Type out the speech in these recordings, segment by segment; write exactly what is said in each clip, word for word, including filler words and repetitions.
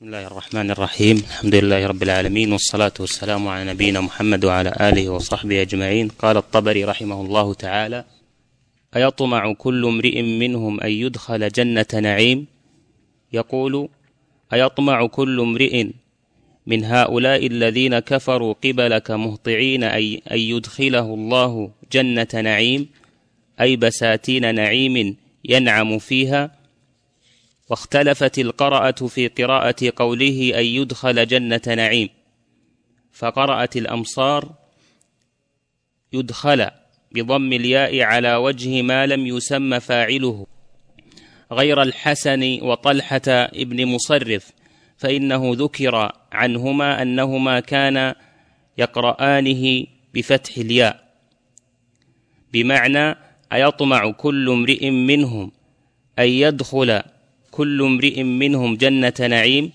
بسم الله الرحمن الرحيم. الحمد لله رب العالمين، والصلاة والسلام على نبينا محمد وعلى آله وصحبه أجمعين. قال الطبري رحمه الله تعالى: أيطمع كل امرئ منهم أن يدخل جنة نعيم؟ يقول: أيطمع كل امرئ من هؤلاء الذين كفروا قبلك مهطعين أن يدخله الله جنة نعيم، أي بساتين نعيم ينعم فيها. واختلفت القراءة في قراءة قوله أن يدخل جنة نعيم، فقرأت الأمصار يدخل بضم الياء على وجه ما لم يسم فاعله، غير الحسن وطلحة ابن مصرف، فإنه ذكر عنهما أنهما كان يقرآنه بفتح الياء، بمعنى أيطمع كل امرئ منهم أن يدخل كل امرئ منهم جنة نعيم.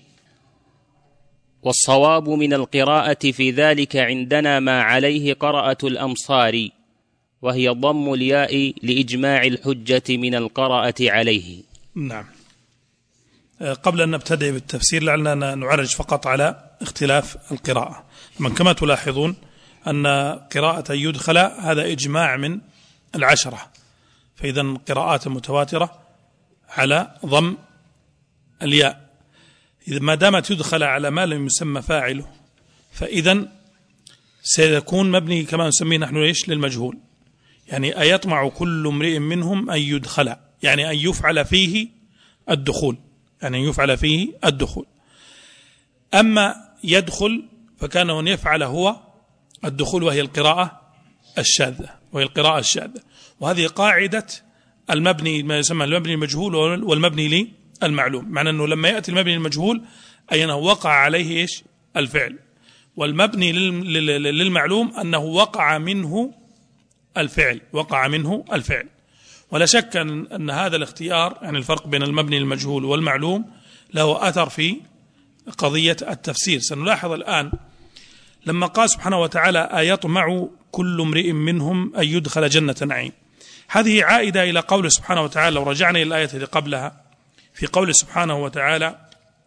والصواب من القراءة في ذلك عندنا ما عليه قراءة الأمصار، وهي ضم الياء لإجماع الحجة من القراءة عليه. نعم. قبل أن نبتدئ بالتفسير لعلنا نعرج فقط على اختلاف القراءة. من كما تلاحظون أن قراءة يدخل هذا إجماع من العشرة، فإذا قراءات متواترة على ضم الياء، إذا ما دامت يدخل على ما لم يسمى فاعله فإذا سيكون مبني كما نسميه نحن إيش للمجهول، يعني أيطمع كل امرئ منهم أن يدخل، يعني أن يفعل فيه الدخول، يعني أن يفعل فيه الدخول. أما يدخل فكان أن يفعل هو الدخول، وهي القراءة الشاذة، وهي القراءة الشاذة. وهذه قاعدة المبني ما يسمى المبني المجهول والمبني للمعلوم، معنى أنه لما يأتي المبني المجهول أي أنه وقع عليه إيش الفعل، والمبني للمعلوم أنه وقع منه الفعل، وقع منه الفعل. ولا شك أن هذا الاختيار، يعني الفرق بين المبني المجهول والمعلوم، له أثر في قضية التفسير. سنلاحظ الآن لما قال سبحانه وتعالى أيطمع كل امرئ منهم أن يدخل جنة نعيم، هذه عائدة إلى قوله سبحانه وتعالى. لو رجعنا إلى الآية التي قبلها في قوله سبحانه وتعالى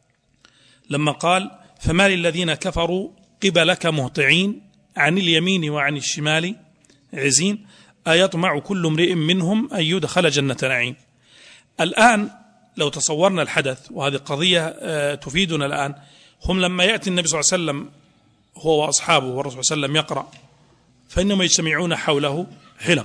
لما قال فما للذين كفروا قبلك مهطعين عن اليمين وعن الشمال عزين أيطمع كل امرئ منهم أن يدخل جنة نعيم. الآن لو تصورنا الحدث، وهذه قضية تفيدنا الآن، هم لما يأتي النبي صلى الله عليه وسلم هو وأصحابه والرسول صلى الله عليه وسلم يقرأ، فإنهم يجتمعون حوله حلق.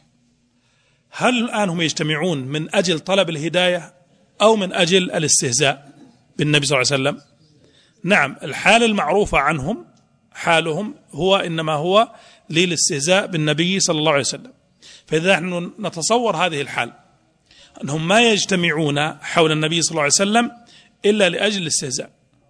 هل الآن هم يجتمعون من أجل طلب الهداية أو من أجل الاستهزاء بالنبي صلى الله عليه وسلم؟ نعم، الحال المعروفة عنهم حالهم هو إنما هو للاستهزاء بالنبي صلى الله عليه وسلم. فإذا نحن نتصور هذه الحال أنهم ما يجتمعون حول النبي صلى الله عليه وسلم إلا لأجل الاستهزاء،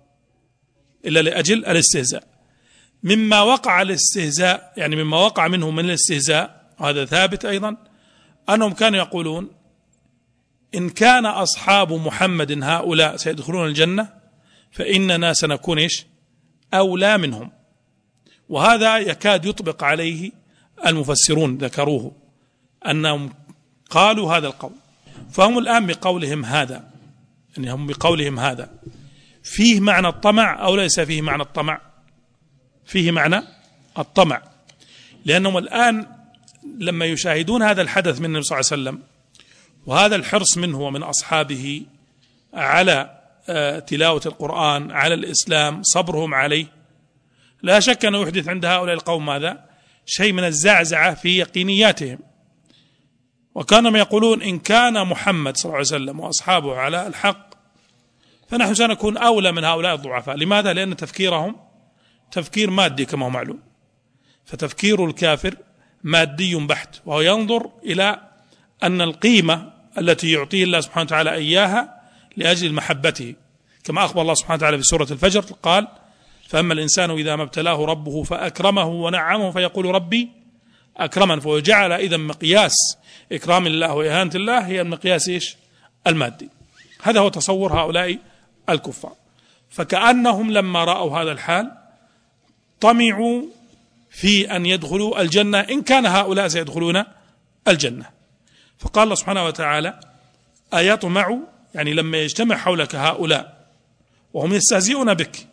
إلا لأجل الاستهزاء. مما وقع الاستهزاء، يعني مما وقع منهم من الاستهزاء، وهذا ثابت أيضا، أنهم كانوا يقولون إن كان أصحاب محمد هؤلاء سيدخلون الجنة فإننا سنكون إيش أولى منهم. وهذا يكاد يطبق عليه المفسرون، ذكروه أنهم قالوا هذا القول. فهم الآن بقولهم هذا، يعني هم بقولهم هذا فيه معنى الطمع أو ليس فيه معنى الطمع؟ فيه معنى الطمع، لأنهم الآن لما يشاهدون هذا الحدث من النبي صلى الله عليه وسلم، وهذا الحرص منه ومن أصحابه على تلاوة القرآن، على الإسلام، صبرهم عليه، لا شك أنه يحدث عند هؤلاء القوم ماذا؟ شيء من الزعزعة في يقينياتهم. وكانوا يقولون إن كان محمد صلى الله عليه وسلم وأصحابه على الحق فنحن سنكون أولى من هؤلاء الضعفاء. لماذا؟ لأن تفكيرهم تفكير مادي كما هو معلوم، فتفكير الكافر مادي بحت، وهو ينظر إلى أن القيمة التي يعطيه الله سبحانه وتعالى إياها لأجل محبته، كما أخبر الله سبحانه وتعالى في سورة الفجر قال فأما الإنسان إذا ما ابتلاه ربه فأكرمه ونعمه فيقول ربي أكرمن. فجعل إذا مقياس إكرام الله وإهانة الله هي المقياس إيش المادي. هذا هو تصور هؤلاء الكفار. فكأنهم لما رأوا هذا الحال طمعوا في أن يدخلوا الجنة إن كان هؤلاء سيدخلون الجنة. فقال الله سبحانه وتعالى أيطمع، يعني لما يجتمع حولك هؤلاء وهم يستهزئون بك،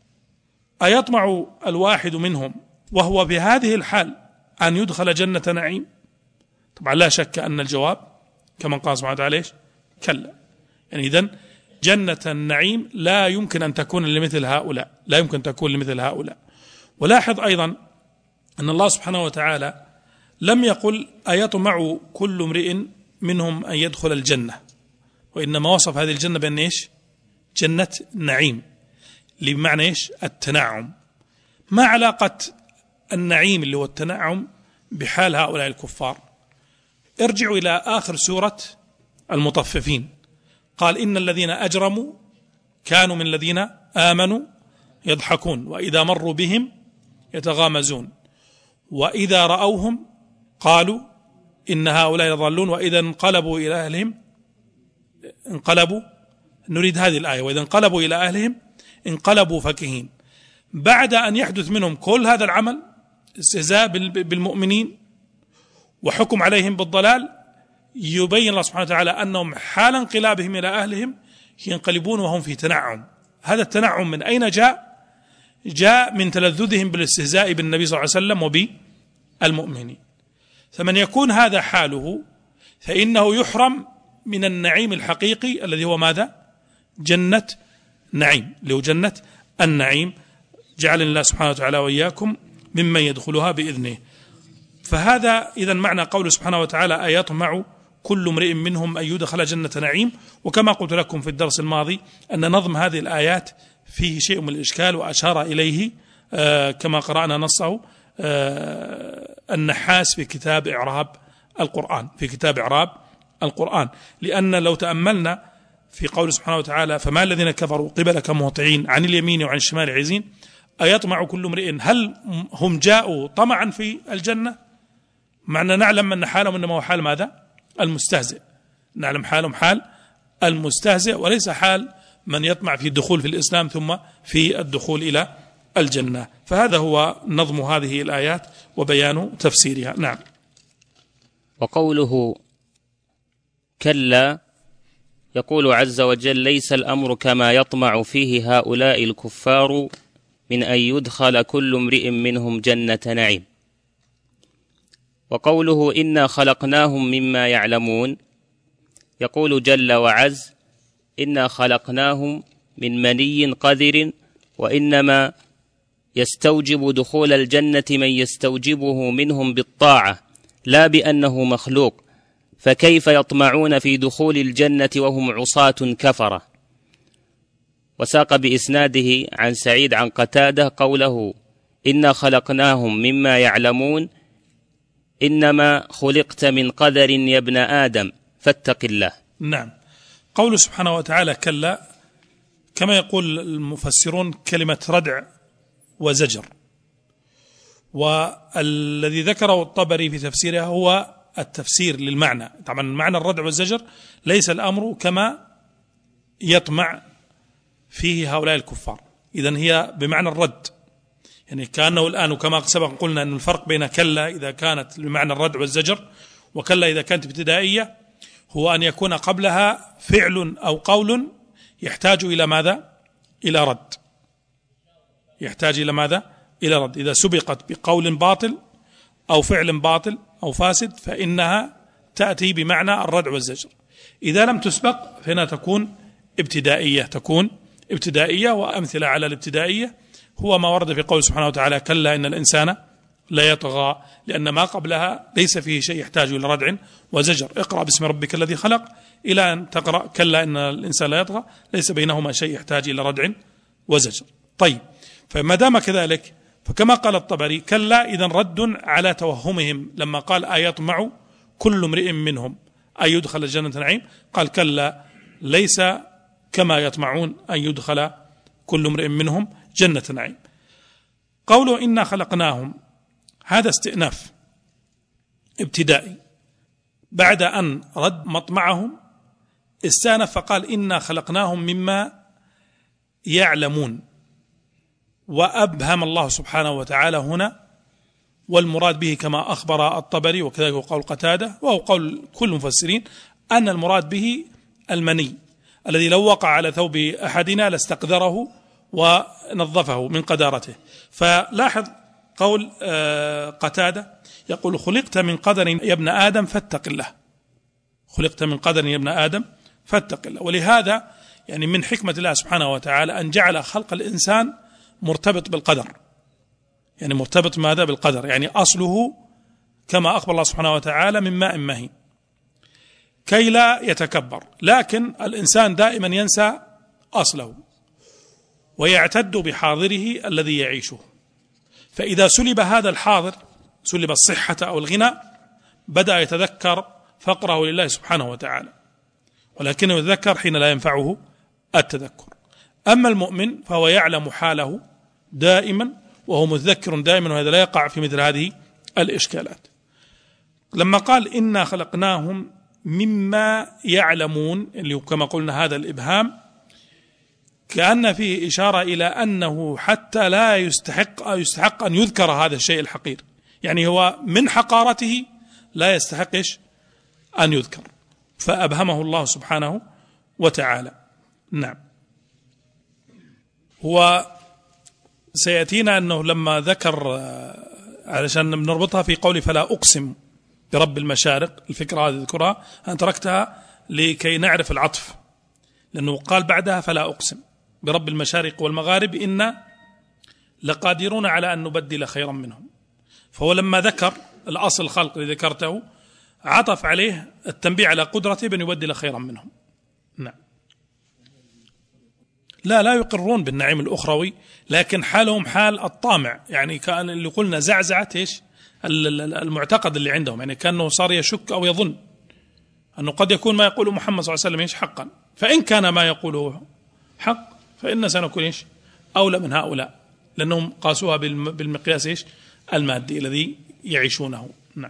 أيطمع الواحد منهم وهو بهذه الحال أن يدخل جنة نعيم؟ طبعا لا شك أن الجواب كما قال سبحانه وتعالى كلا. يعني إذن جنة النعيم لا يمكن أن تكون لمثل هؤلاء، لا يمكن تكون لمثل هؤلاء. ولاحظ أيضا أن الله سبحانه وتعالى لم يقل أيطمع كل امرئ منهم أن يدخل الجنة، وإنما وصف هذه الجنة بأن إيش؟ جنة نعيم، بمعنى إيش؟ التنعم. ما علاقة النعيم اللي هو التنعم بحال هؤلاء الكفار؟ ارجعوا إلى آخر سورة المطففين، قال إن الذين أجرموا كانوا من الذين آمنوا يضحكون وإذا مروا بهم يتغامزون وإذا رأوهم قالوا إن هؤلاء يضلون وإذا انقلبوا إلى أهلهم انقلبوا، نريد هذه الآية، وإذا انقلبوا إلى أهلهم انقلبوا فكهين. بعد أن يحدث منهم كل هذا العمل استهزاء بالمؤمنين وحكم عليهم بالضلال، يبين الله سبحانه وتعالى أنهم حال انقلابهم إلى أهلهم ينقلبون وهم في تنعم. هذا التنعم من أين جاء؟ جاء من تلذذهم بالاستهزاء بالنبي صلى الله عليه وسلم وبالمؤمنين. فمن يكون هذا حاله فإنه يحرم من النعيم الحقيقي الذي هو ماذا؟ جنة نعيم، اللي هو جنة النعيم. جعلنا الله سبحانه وتعالى وإياكم ممن يدخلها بإذنه. فهذا إذا معنى قوله سبحانه وتعالى أيطمع كل امرئ منهم أن يدخل جنة نعيم. وكما قلت لكم في الدرس الماضي أن نظم هذه الآيات فيه شيء من الإشكال، وأشار إليه آه كما قرأنا نصه آه النحاس في كتاب إعراب القرآن، في كتاب إعراب القرآن. لأن لو تأملنا في قول سبحانه وتعالى فما الذين كفروا قبلك مهطعين عن اليمين وعن الشمال عزين، أيطمع كل امرئ، هل هم جاءوا طمعا في الجنة؟ معنى نعلم أن حالهم إنما هو حال ماذا؟ المستهزئ، نعلم حالهم حال المستهزئ وليس حال من يطمع في الدخول في الإسلام ثم في الدخول إلى الجنة. فهذا هو نظم هذه الآيات وبيان تفسيرها. نعم. وقوله كلا يقول عز وجل ليس الأمر كما يطمع فيه هؤلاء الكفار من أن يدخل كل امرئ منهم جنة نعيم. وقوله إنا خلقناهم مما يعلمون يقول جل وعز إنا خلقناهم من مني قذر وإنما يستوجب دخول الجنة من يستوجبه منهم بالطاعة لا بأنه مخلوق، فكيف يطمعون في دخول الجنة وهم عصاة كفرة. وساق بإسناده عن سعيد عن قتادة قوله إنا خلقناهم مما يعلمون إنما خلقت من قدر يا ابن آدم فاتق الله. نعم. قول سبحانه وتعالى كلا كما يقول المفسرون كلمة ردع وزجر، والذي ذكره الطبري في تفسيرها هو التفسير للمعنى. طبعا معنى الردع والزجر ليس الأمر كما يطمع فيه هؤلاء الكفار، إذن هي بمعنى الرد، يعني كأنه الآن وكما سبق قلنا أن الفرق بين كلا إذا كانت بمعنى الردع والزجر وكلا إذا كانت ابتدائية هو أن يكون قبلها فعل أو قول يحتاج إلى ماذا؟ إلى رد، يحتاج إلى ماذا؟ إلى رد. إذا سبقت بقول باطل أو فعل باطل أو فاسد فإنها تأتي بمعنى الردع والزجر. إذا لم تسبق فإنها تكون ابتدائية، تكون ابتدائية. وأمثلة على الابتدائية هو ما ورد في قول سبحانه وتعالى كلا إن الإنسان لا يطغى، لأن ما قبلها ليس فيه شيء يحتاج إلى ردع وزجر. اقرأ باسم ربك الذي خلق إلى أن تقرأ كلا إن الإنسان لا يطغى، ليس بينهما شيء يحتاج إلى ردع وزجر. طيب، فما دام كذلك فكما قال الطبري كلا إذن رد على توهمهم لما قال أيطمع كل امرئ منهم أن يدخل الجنة نعيم، قال كلا ليس كما يطمعون أن يدخل كل امرئ منهم جنة نعيم. قوله إنا خلقناهم هذا استئناف ابتدائي، بعد أن رد مطمعهم استأنف فقال إنا خلقناهم مما يعلمون، وأبهم الله سبحانه وتعالى هنا، والمراد به كما أخبر الطبري وكذلك قول قتادة وهو قول كل المفسرين أن المراد به المني الذي لو وقع على ثوب أحدنا لاستقذره ونظفه من قدارته. فلاحظ قول قتادة يقول خلقت من قدر يا ابن آدم فاتق الله، خلقت من قدر يا ابن آدم فاتق الله. ولهذا يعني من حكمة الله سبحانه وتعالى أن جعل خلق الإنسان مرتبط بالقدر، يعني مرتبط ماذا؟ بالقدر، يعني أصله كما أخبر الله سبحانه وتعالى من ماء مهين كي لا يتكبر. لكن الإنسان دائما ينسى أصله ويعتد بحاضره الذي يعيشه، فإذا سلب هذا الحاضر، سلب الصحة أو الغنى، بدأ يتذكر فقره لله سبحانه وتعالى، ولكنه يتذكر حين لا ينفعه التذكر. أما المؤمن فهو يعلم حاله دائما وهو متذكر دائما، وهذا لا يقع في مثل هذه الإشكالات. لما قال إنا خلقناهم مما يعلمون، اللي كما قلنا هذا الإبهام كأن فيه إشارة إلى أنه حتى لا يستحق يستحق أن يذكر هذا الشيء الحقير، يعني هو من حقارته لا يستحقش أن يذكر، فأبهمه الله سبحانه وتعالى. نعم. هو سيأتينا أنه لما ذكر، علشان نربطها في قولي فلا أقسم برب المشارق، الفكرة هذه ذكرها أنا تركتها لكي نعرف العطف، لأنه قال بعدها فلا أقسم برب المشارق والمغارب إنا لقادرون على أن نبدل خيرا منهم. فهو لما ذكر الأصل الخلق الذي ذكرته عطف عليه التنبيه على قدرته بأن يبدل خيرا منهم. نعم. لا لا يقرون بالنعيم الأخروي، لكن حالهم حال الطامع، يعني كان اللي قلنا زعزعة إيش المعتقد اللي عندهم، يعني كأنه صار يشك أو يظن أنه قد يكون ما يقوله محمد صلى الله عليه وسلم إيش حقا، فإن كان ما يقوله حق فإن سنكون إيش أولى من هؤلاء، لأنهم قاسوها بالمقياس إيش المادي الذي يعيشونه. نعم.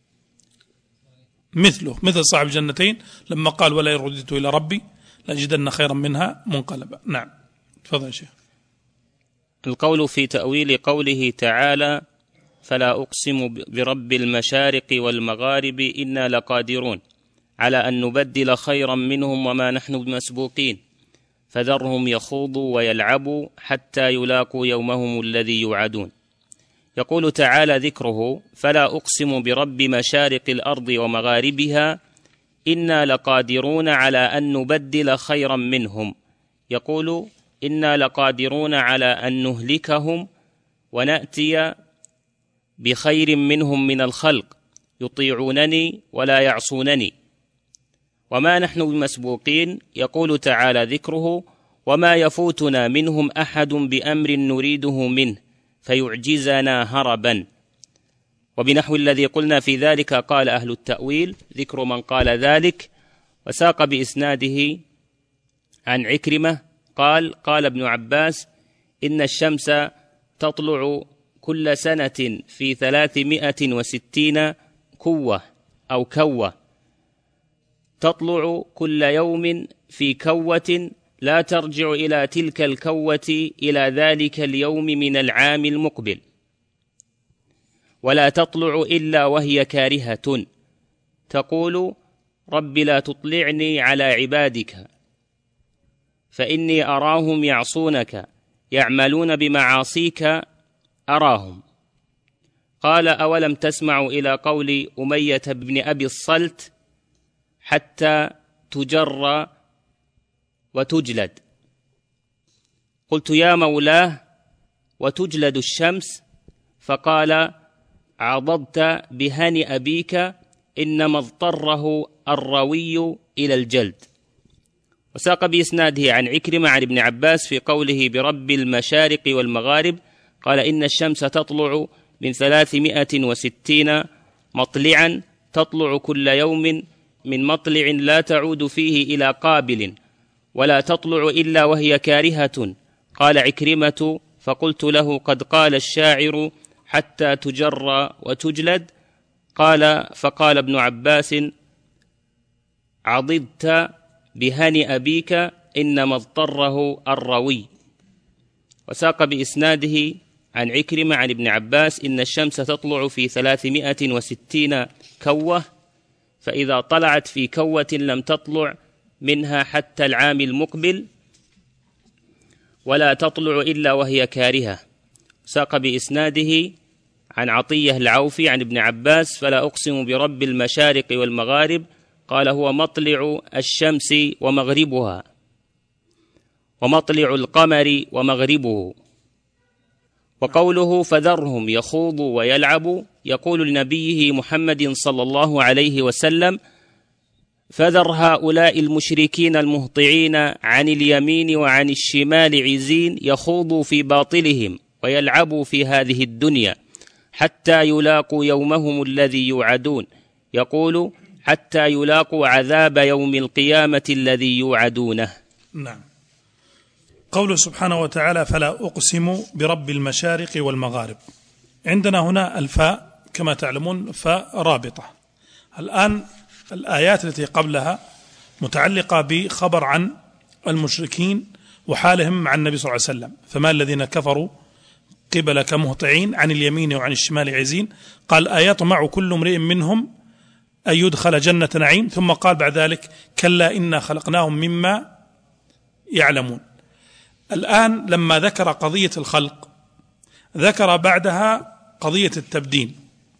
مثله مثل صاحب الجنتين لما قال ولا رددت إلى ربي لأجدن خيرا منها منقلبا. نعم. تفضل يا شيخ. القول في تأويل قوله تعالى فلا أقسم برب المشارق والمغارب إنا لقادرون على أن نبدل خيرا منهم وما نحن بمسبوقين فذرهم يخوضوا ويلعبوا حتى يلاقوا يومهم الذي يوعدون. يقول تعالى ذكره فلا أقسم برب مشارق الأرض ومغاربها إنا لقادرون على أن نبدل خيرا منهم. يقول إنا لقادرون على أن نهلكهم ونأتي بخير منهم من الخلق يطيعونني ولا يعصونني وما نحن بمسبوقين. يقول تعالى ذكره وما يفوتنا منهم أحد بأمر نريده منه فيعجزنا هربا. وبنحو الذي قلنا في ذلك قال أهل التأويل ذكر من قال ذلك. وساق بإسناده عن عكرمة قال قال ابن عباس إن الشمس تطلع كل سنة في ثلاثمائة وستين كوة أو كوة، تطلع كل يوم في كوة لا ترجع إلى تلك الكوة إلى ذلك اليوم من العام المقبل، ولا تطلع إلا وهي كارهة تقول رب لا تطلعني على عبادك فإني أراهم يعصونك يعملون بمعاصيك أراهم. قال أولم تسمعوا إلى قول أمية بن أبي الصلت حتى تجر وتجلد؟ قلت يا مولاه وتجلد الشمس؟ فقال عضضت بهن أبيك إنما اضطره الروي إلى الجلد. وساق بإسناده عن عكرمة عن ابن عباس في قوله برب المشارق والمغارب قال إن الشمس تطلع من ثلاثمائة وستين مطلعا تطلع كل يوم من مطلع لا تعود فيه إلى قابل ولا تطلع إلا وهي كارهة. قال عكرمة فقلت له قد قال الشاعر حتى تجر وتجلد. قال فقال ابن عباس عضدت بهن أبيك إنما اضطره الروي. وساق بإسناده عن عكرمة عن ابن عباس إن الشمس تطلع في ثلاثمائة وستين كوة، فإذا طلعت في كوة لم تطلع منها حتى العام المقبل ولا تطلع إلا وهي كارهة. ساق بإسناده عن عطية العوفي عن ابن عباس: فلا أقسم برب المشارق والمغارب، قال: هو مطلع الشمس ومغربها، ومطلع القمر ومغربه. وقوله: فذرهم يخوضوا ويلعبوا، يقول لنبيه محمد صلى الله عليه وسلم: فذر هؤلاء المشركين المهطعين عن اليمين وعن الشمال عزين يخوضوا في باطلهم ويلعبوا في هذه الدنيا حتى يلاقوا يومهم الذي يوعدون، يقول: حتى يلاقوا عذاب يوم القيامة الذي يوعدونه. نعم. قوله سبحانه وتعالى: فلا أقسم برب المشارق والمغارب. عندنا هنا الفاء كما تعلمون فاء رابطة. الآن الآيات التي قبلها متعلقة بخبر عن المشركين وحالهم مع النبي صلى الله عليه وسلم: فما الذين كفروا قبلك مهطعين عن اليمين وعن الشمال عزين. قال: آيات مع كل امرئ منهم أن يدخل جنة نعيم، ثم قال بعد ذلك: كلا إنا خلقناهم مما يعلمون. الآن لما ذكر قضية الخلق ذكر بعدها قضية التبديل،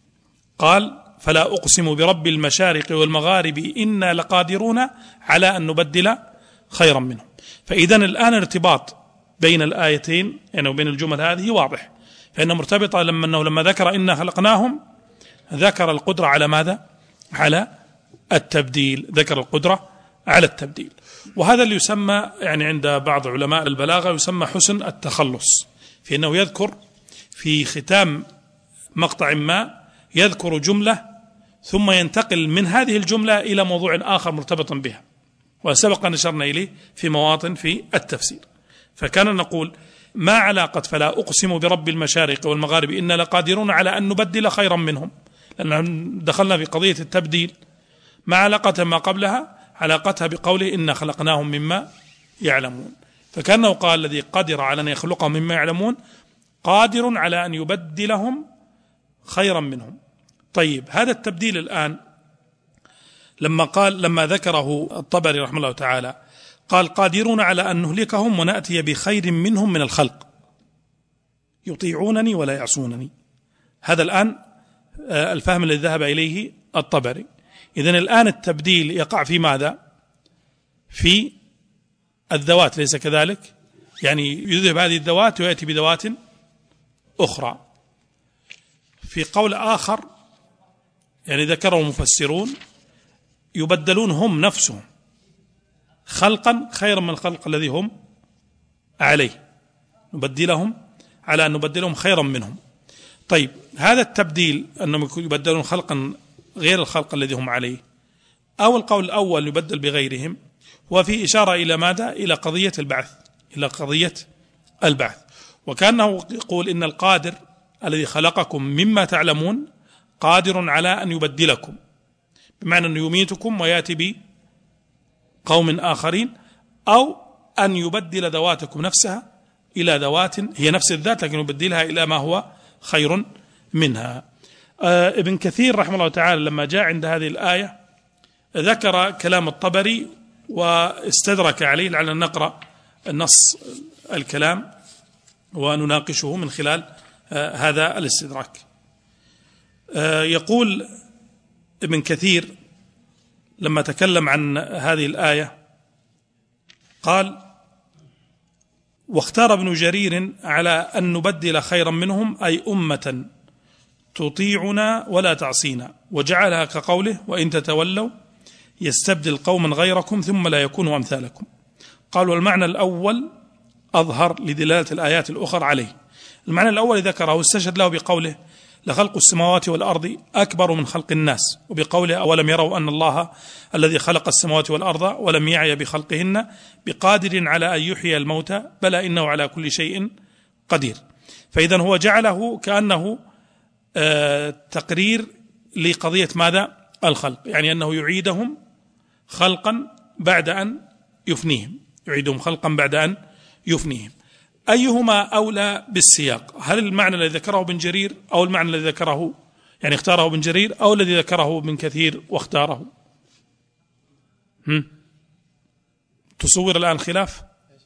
قال: فلا أقسم برب المشارق والمغارب إنا لقادرون على أن نبدل خيرا منهم. فإذا الآن ارتباط بين الآيتين يعني وبين الجمل هذه واضح، فإنها مرتبطة لما أنه لما ذكر إنا خلقناهم ذكر القدرة على ماذا؟ على التبديل، ذكر القدرة على التبديل. وهذا اللي يسمى يعني عند بعض علماء البلاغة يسمى حسن التخلص، في أنه يذكر في ختام مقطع ما يذكر جملة ثم ينتقل من هذه الجملة إلى موضوع آخر مرتبط بها، وسبق أن أشرنا إليه في مواطن في التفسير. فكان نقول: ما علاقة فلا أقسم برب المشارق والمغارب إنا لقادرون على أن نبدل خيرا منهم، لأن دخلنا في قضية التبديل. ما علاقة ما قبلها؟ علاقتها بقوله إنا خلقناهم مما يعلمون، فكأنه قال: الذي قدر على أن يخلقهم مما يعلمون قادر على أن يبدلهم خيرا منهم. طيب، هذا التبديل الآن لما قال لما ذكره الطبري رحمه الله تعالى قال: قادرون على أن نهلكهم ونأتي بخير منهم من الخلق يطيعونني ولا يعصونني. هذا الآن الفهم الذي ذهب إليه الطبري. إذن الآن التبديل يقع في ماذا؟ في الذوات، ليس كذلك؟ يعني يذهب هذه الذوات ويأتي بذوات أخرى. في قول آخر يعني ذكره المفسرون: يبدلون هم نفسهم خلقا خيرا من الخلق الذي هم عليه، نبدلهم على أن نبدلهم خيرا منهم. طيب، هذا التبديل أنهم يبدلون خلقا غير الخلق الذي هم عليه، أو القول الأول يبدل بغيرهم، وفي إشارة إلى ماذا؟ إلى قضية البعث، إلى قضية البعث. وكأنه يقول: إن القادر الذي خلقكم مما تعلمون قادر على أن يبدلكم، بمعنى أن يميتكم ويأتي بقوم آخرين، أو أن يبدل ذواتكم نفسها إلى ذوات هي نفس الذات لكن يبدلها إلى ما هو خير منها. آه ابن كثير رحمه الله تعالى لما جاء عند هذه الآية ذكر كلام الطبري واستدرك عليه، لعلنا نقرأ النص الكلام ونناقشه من خلال آه هذا الاستدراك. آه يقول ابن كثير لما تكلم عن هذه الآية قال: واختار ابن جرير على أن نبدل خيرا منهم أي أمة تطيعنا ولا تعصينا، وجعلها كقوله: وإن تتولوا يستبدل قوما غيركم ثم لا يكونوا أمثالكم. قال: والمعنى الأول أظهر لدلالة الآيات الأخرى عليه. المعنى الأول ذكره استشهد له بقوله: لخلق السماوات والأرض أكبر من خلق الناس، وبقوله: أولم يروا أن الله الذي خلق السماوات والأرض ولم يعي بخلقهن بقادر على أن يحيي الموتى بلى إنه على كل شيء قدير. فإذا هو جعله كأنه آه تقرير لقضية ماذا؟ الخلق، يعني أنه يعيدهم خلقا بعد أن يفنيهم، يعيدهم خلقا بعد أن يفنيهم. أيهما أولى بالسياق؟ هل المعنى الذي ذكره ابن جرير أو المعنى الذي ذكره يعني اختاره ابن جرير أو الذي ذكره ابن كثير واختاره؟ هم؟ تصور الآن خلاف؟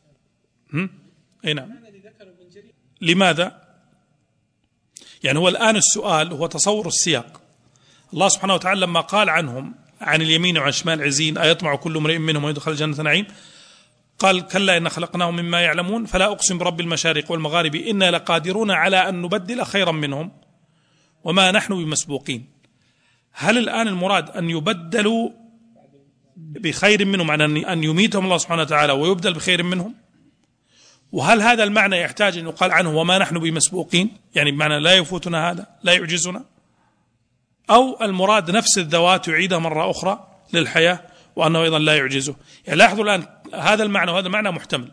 أي نعم. لماذا؟ يعني هو الآن السؤال هو تصور السياق. الله سبحانه وتعالى لما قال عنهم عن اليمين وعن الشمال عزين أيطمع كل امرئ منهم ويدخل جنة نعيم، قال كلا إن خلقناهم مما يعلمون فلا أقسم برب المشارق والمغارب إنا لقادرون على أن نبدل خيرا منهم وما نحن بمسبوقين. هل الآن المراد أن يبدلوا بخير منهم، عن أن يميتهم الله سبحانه وتعالى ويبدل بخير منهم؟ وهل هذا المعنى يحتاج أن يقال عنه وما نحن بمسبوقين، يعني بمعنى لا يفوتنا هذا، لا يعجزنا؟ أو المراد نفس الذوات يعيدها مرة أخرى للحياة وأنه أيضا لا يعجزه؟ يعني لاحظوا الآن هذا المعنى وهذا المعنى محتمل،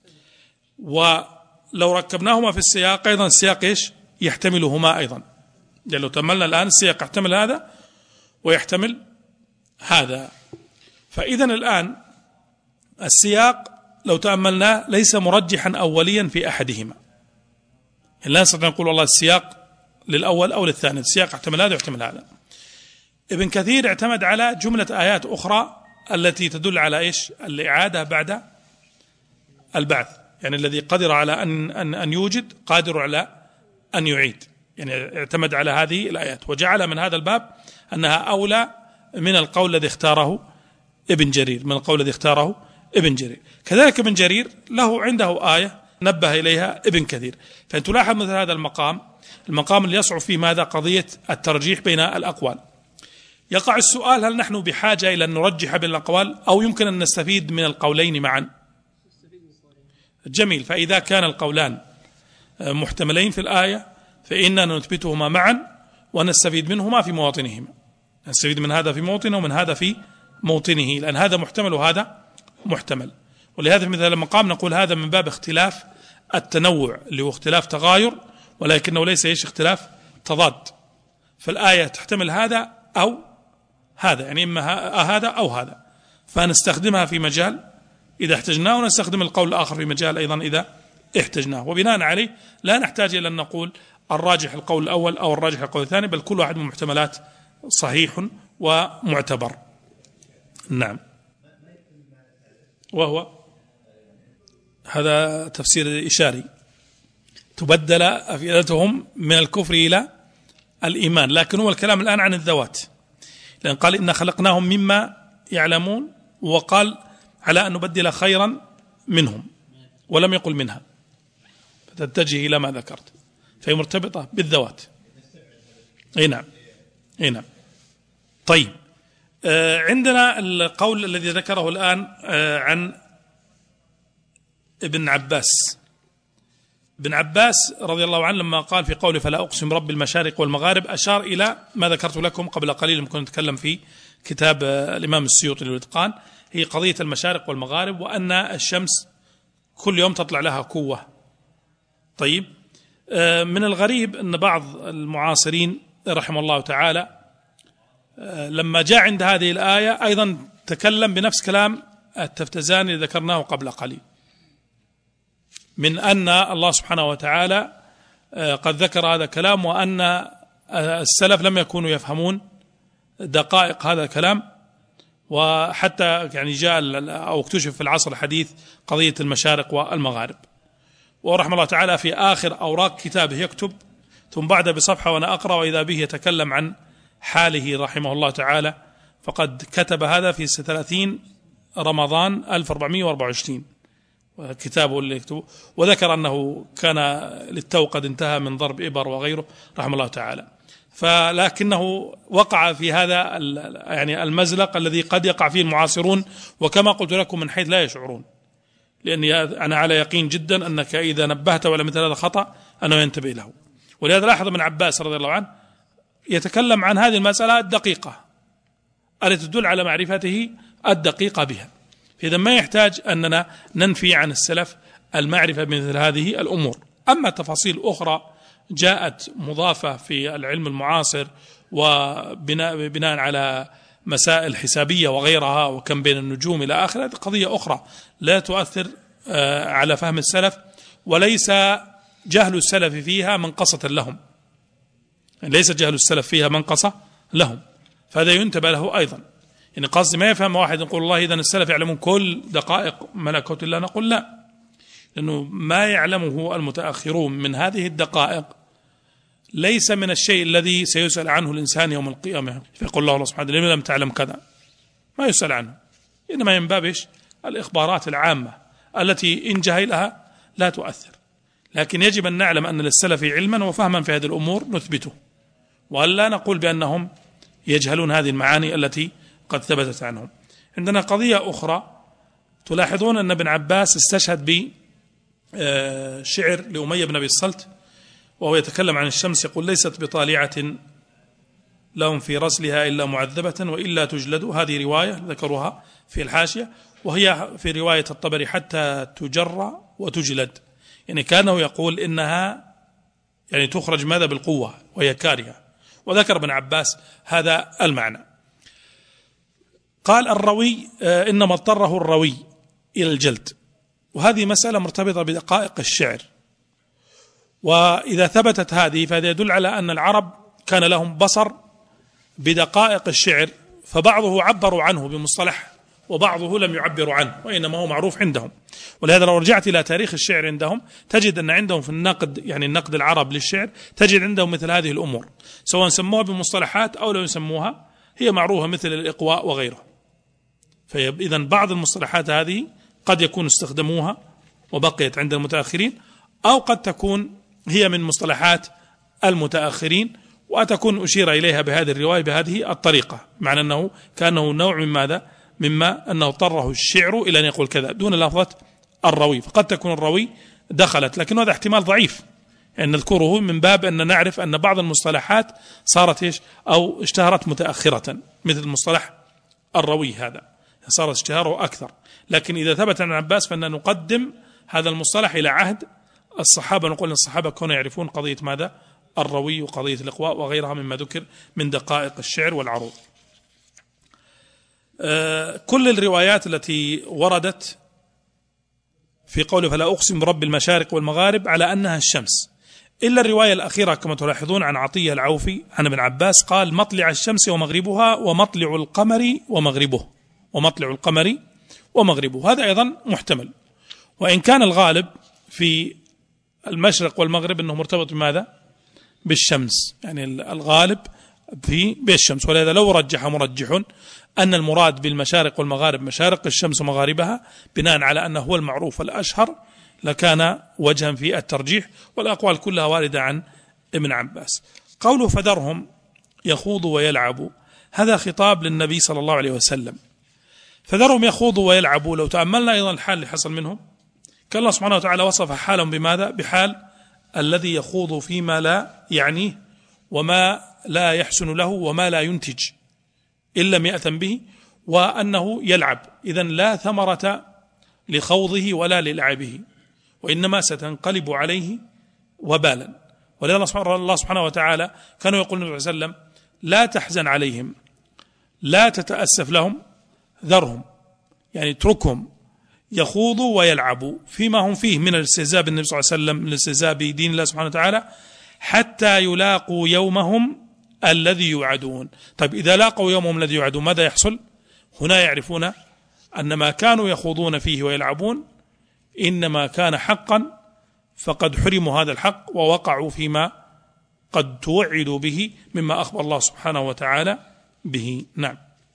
ولو ركبناهما في السياق أيضا السياق إيش يحتملهما أيضا. يعني لو تأملنا الآن السياق يحتمل هذا ويحتمل هذا. فإذا الآن السياق لو تأملناه ليس مرجحا أوليا في أحدهما، يعني لا نستطيع نقول والله السياق للأول أو للثاني، السياق احتمل هذا ويحتمل هذا. ابن كثير اعتمد على جملة آيات أخرى التي تدل على إيش الإعادة بعد البعث، يعني الذي قدر على أن, أن, أن يوجد قادر على أن يعيد، يعني اعتمد على هذه الآيات وجعل من هذا الباب أنها أولى من القول الذي اختاره ابن جرير، من القول الذي اختاره ابن جرير. كذلك ابن جرير له عنده آية نبه إليها ابن كثير. فأنت تلاحظ مثل هذا المقام، المقام اللي يصعب فيه ماذا؟ قضية الترجيح بين الأقوال. يقع السؤال هل نحن بحاجة إلى أن نرجح بين الأقوال أو يمكن أن نستفيد من القولين معا؟ جميل. فإذا كان القولان محتملين في الآية فإننا نثبتهما معا ونستفيد منهما في مواطنهما، نستفيد من هذا في موطنه ومن هذا في موطنه، لأن هذا محتمل وهذا محتمل. ولهذا في مثل المقام نقول هذا من باب اختلاف التنوع اللي هو اختلاف تغاير، ولكنه ليس ايش اختلاف تضاد. فالآية تحتمل هذا أو هذا، يعني إما هذا أو هذا، فنستخدمها في مجال إذا احتجناه ونستخدم القول الآخر في مجال أيضا إذا احتجناه، وبناء عليه لا نحتاج إلى أن نقول الراجح القول الأول أو الراجح القول الثاني، بل كل واحد من المحتملات صحيح ومعتبر. نعم. وهو هذا تفسير إشاري، تبدل أفئدتهم من الكفر إلى الإيمان، لكن هو الكلام الآن عن الذوات، لأن قال إن خلقناهم مما يعلمون، وقال على أن نبدل خيرا منهم ولم يقل منها، فتتجه إلى ما ذكرت، فهي مرتبطة بالذوات. أي نعم، أي نعم. طيب، آه عندنا القول الذي ذكره الآن آه عن ابن عباس. ابن عباس رضي الله عنه لما قال في قوله فلا أقسم برب المشارق والمغارب أشار إلى ما ذكرت لكم قبل قليل، كنا نتكلم في كتاب الإمام السيوطي للإتقان، هي قضية المشارق والمغارب، وأن الشمس كل يوم تطلع لها قوة. طيب، من الغريب أن بعض المعاصرين رحمه الله تعالى لما جاء عند هذه الآية أيضا تكلم بنفس كلام التفتزاني اللي ذكرناه قبل قليل، من أن الله سبحانه وتعالى قد ذكر هذا الكلام، وأن السلف لم يكونوا يفهمون دقائق هذا الكلام، وحتى يعني جاء أو اكتشف في العصر الحديث قضية المشارق والمغارب. ورحمه الله تعالى في آخر أوراق كتابه يكتب ثم بعد بصفحة وأنا أقرأ وإذا به يتكلم عن حاله رحمه الله تعالى، فقد كتب هذا في ثلاثين رمضان ألف وأربعمائة وأربعة وعشرين كتابه اللي يكتبه، وذكر أنه كان للتو قد انتهى من ضرب إبر وغيره رحمه الله تعالى. فلكنه وقع في هذا يعني المزلق الذي قد يقع فيه المعاصرون، وكما قلت لكم من حيث لا يشعرون، لأني أنا على يقين جدا أنك إذا نبهت على مثل هذا خطأ أنه ينتبه له. ولهذا لاحظ ابن عباس رضي الله عنه يتكلم عن هذه المسألة الدقيقة التي تدل على معرفته الدقيقة بها، إذا ما يحتاج أننا ننفي عن السلف المعرفة بمثل هذه الأمور. أما تفاصيل أخرى جاءت مضافة في العلم المعاصر وبناء بناء على مسائل حسابية وغيرها وكم بين النجوم إلى آخره، هذه قضية أخرى لا تؤثر على فهم السلف، وليس جهل السلف فيها منقصة لهم، ليس جهل السلف فيها منقصة لهم، فهذا ينتبه له أيضا. يعني قصدي ما يفهم واحد يقول الله إذن السلف يعلمون كل دقائق ملكوت الله، نقول لا، لأنه ما يعلمه المتأخرون من هذه الدقائق ليس من الشيء الذي سيسأل عنه الإنسان يوم القيامة، فيقول الله سبحانه لما لم تعلم كذا، ما يسأل عنه، إنما ينبابش الإخبارات العامة التي إن جهلها لا تؤثر. لكن يجب أن نعلم أن للسلف علما وفهما في هذه الأمور نثبته، ولا نقول بأنهم يجهلون هذه المعاني التي قد ثبتت عنهم. عندنا قضية أخرى، تلاحظون أن ابن عباس استشهد بشعر لأمية بن أبي الصلت وهو يتكلم عن الشمس، يقول ليست بطالعة لهم في رسلها إلا معذبة وإلا تجلد. هذه رواية ذكروها في الحاشية، وهي في رواية الطبري حتى تجر وتجلد، يعني كانه يقول إنها يعني تخرج ماذا بالقوة وهي كارهة، وذكر ابن عباس هذا المعنى. قال الروي إنما اضطره الروي إلى الجلد، وهذه مسألة مرتبطة بدقائق الشعر، وإذا ثبتت هذه فهذا يدل على أن العرب كان لهم بصر بدقائق الشعر، فبعضه عبروا عنه بمصطلح وبعضه لم يعبروا عنه، وإنما هو معروف عندهم. ولهذا لو رجعت إلى تاريخ الشعر عندهم تجد أن عندهم في النقد، يعني النقد العرب للشعر، تجد عندهم مثل هذه الأمور، سواء سموها بمصطلحات أو لو يسموها هي معروفة مثل الإقواء وغيره. فإذا بعض المصطلحات هذه قد يكون استخدموها وبقيت عند المتأخرين، أو قد تكون هي من مصطلحات المتأخرين وتكون أشير إليها بهذه الرواية بهذه الطريقة، معنى أنه كانه نوع من ماذا؟ مما أنه اضطره الشعر إلى أن يقول كذا دون لفظة الروي. فقد تكون الروي دخلت، لكن هذا احتمال ضعيف، يعني نذكره من باب أن نعرف أن بعض المصطلحات صارت إيش أو اشتهرت متأخرة، مثل مصطلح الروي هذا صار اشتهاره أكثر. لكن إذا ثبت عن عباس فإن نقدم هذا المصطلح إلى عهد الصحابة، نقول أن الصحابة كانوا يعرفون قضية ماذا؟ الروي وقضية الإقواء وغيرها مما ذكر من دقائق الشعر والعروض. كل الروايات التي وردت في قوله فلا أقسم برب المشارق والمغارب على أنها الشمس، إلا الرواية الأخيرة كما تلاحظون عن عطية العوفي عن ابن عباس قال مطلع الشمس ومغربها ومطلع القمر ومغربه، ومطلع القمر ومغربه، هذا أيضا محتمل، وإن كان الغالب في المشرق والمغرب أنه مرتبط بماذا؟ بالشمس، يعني الغالب في بالشمس. ولهذا لو رجح مرجح أن المراد بالمشارق والمغارب مشارق الشمس ومغاربها بناء على أنه هو المعروف الأشهر لكان وجها في الترجيح، والأقوال كلها واردة عن ابن عباس. قوله فذرهم يخوضوا ويلعبوا، هذا خطاب للنبي صلى الله عليه وسلم. فذرهم يخوضوا ويلعبوا، لو تأملنا أيضا الحال اللي حصل منهم، كان الله سبحانه وتعالى وصف حالهم بماذا؟ بحال الذي يخوض فيما لا يعنيه وما لا يحسن له وما لا ينتج إن لم يأثم به، وأنه يلعب، إذن لا ثمرة لخوضه ولا للعبه، وإنما ستنقلب عليه وبالا. ولذا الله سبحانه وتعالى كانوا يقول النبي صلى الله عليه وسلم لا تحزن عليهم، لا تتأسف لهم، ذرهم، يعني اتركهم يخوضوا ويلعبوا فيما هم فيه من الاستهزاء بالنبي صلى الله عليه وسلم، من الاستهزاء بدين الله سبحانه وتعالى، حتى يلاقوا يومهم الذي يوعدون. طيب إذا لاقوا يومهم الذي يوعدون ماذا يحصل؟ هنا يعرفون أن ما كانوا يخوضون فيه ويلعبون إنما كان حقا، فقد حرموا هذا الحق ووقعوا فيما قد توعدوا به مما أخبر الله سبحانه وتعالى به. نعم.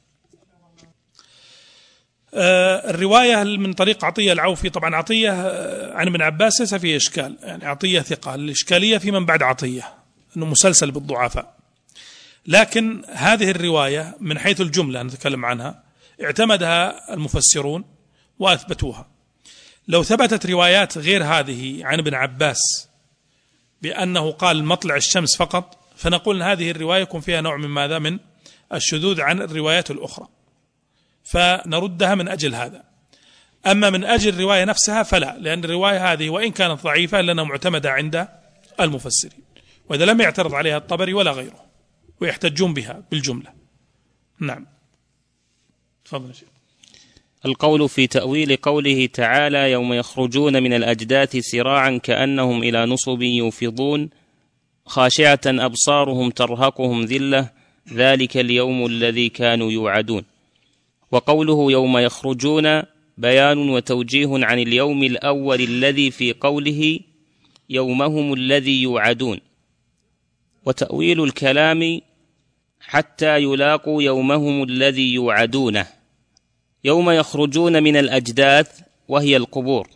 آه الرواية من طريق عطية العوفي، طبعا عطية عن ابن عباس ليس فيه إشكال، يعني عطية ثقة، الإشكالية في من بعد عطية أنه مسلسل بالضعفاء. لكن هذه الرواية من حيث الجملة نتكلم عنها اعتمدها المفسرون وأثبتوها. لو ثبتت روايات غير هذه عن ابن عباس بأنه قال مطلع الشمس فقط، فنقول أن هذه الرواية يكون فيها نوع من ماذا؟ من الشذوذ عن الروايات الأخرى، فنردها من أجل هذا. أما من أجل الرواية نفسها فلا، لأن الرواية هذه وإن كانت ضعيفة لأنها معتمدة عند المفسرين، وإذا لم يعترض عليها الطبري ولا غيره ويحتجون بها بالجملة. نعم. تفضل شيخ. القول في تأويل قوله تعالى يوم يخرجون من الأجداث سراعا كأنهم إلى نصب يوفضون خاشعة أبصارهم ترهقهم ذلة ذلك اليوم الذي كانوا يوعدون. وقوله يوم يخرجون بيان وتوجيه عن اليوم الأول الذي في قوله يومهم الذي يوعدون، وتأويل الكلام حتى يلاقوا يومهم الذي يوعدونه. يوم يخرجون من الأجداث وهي القبور،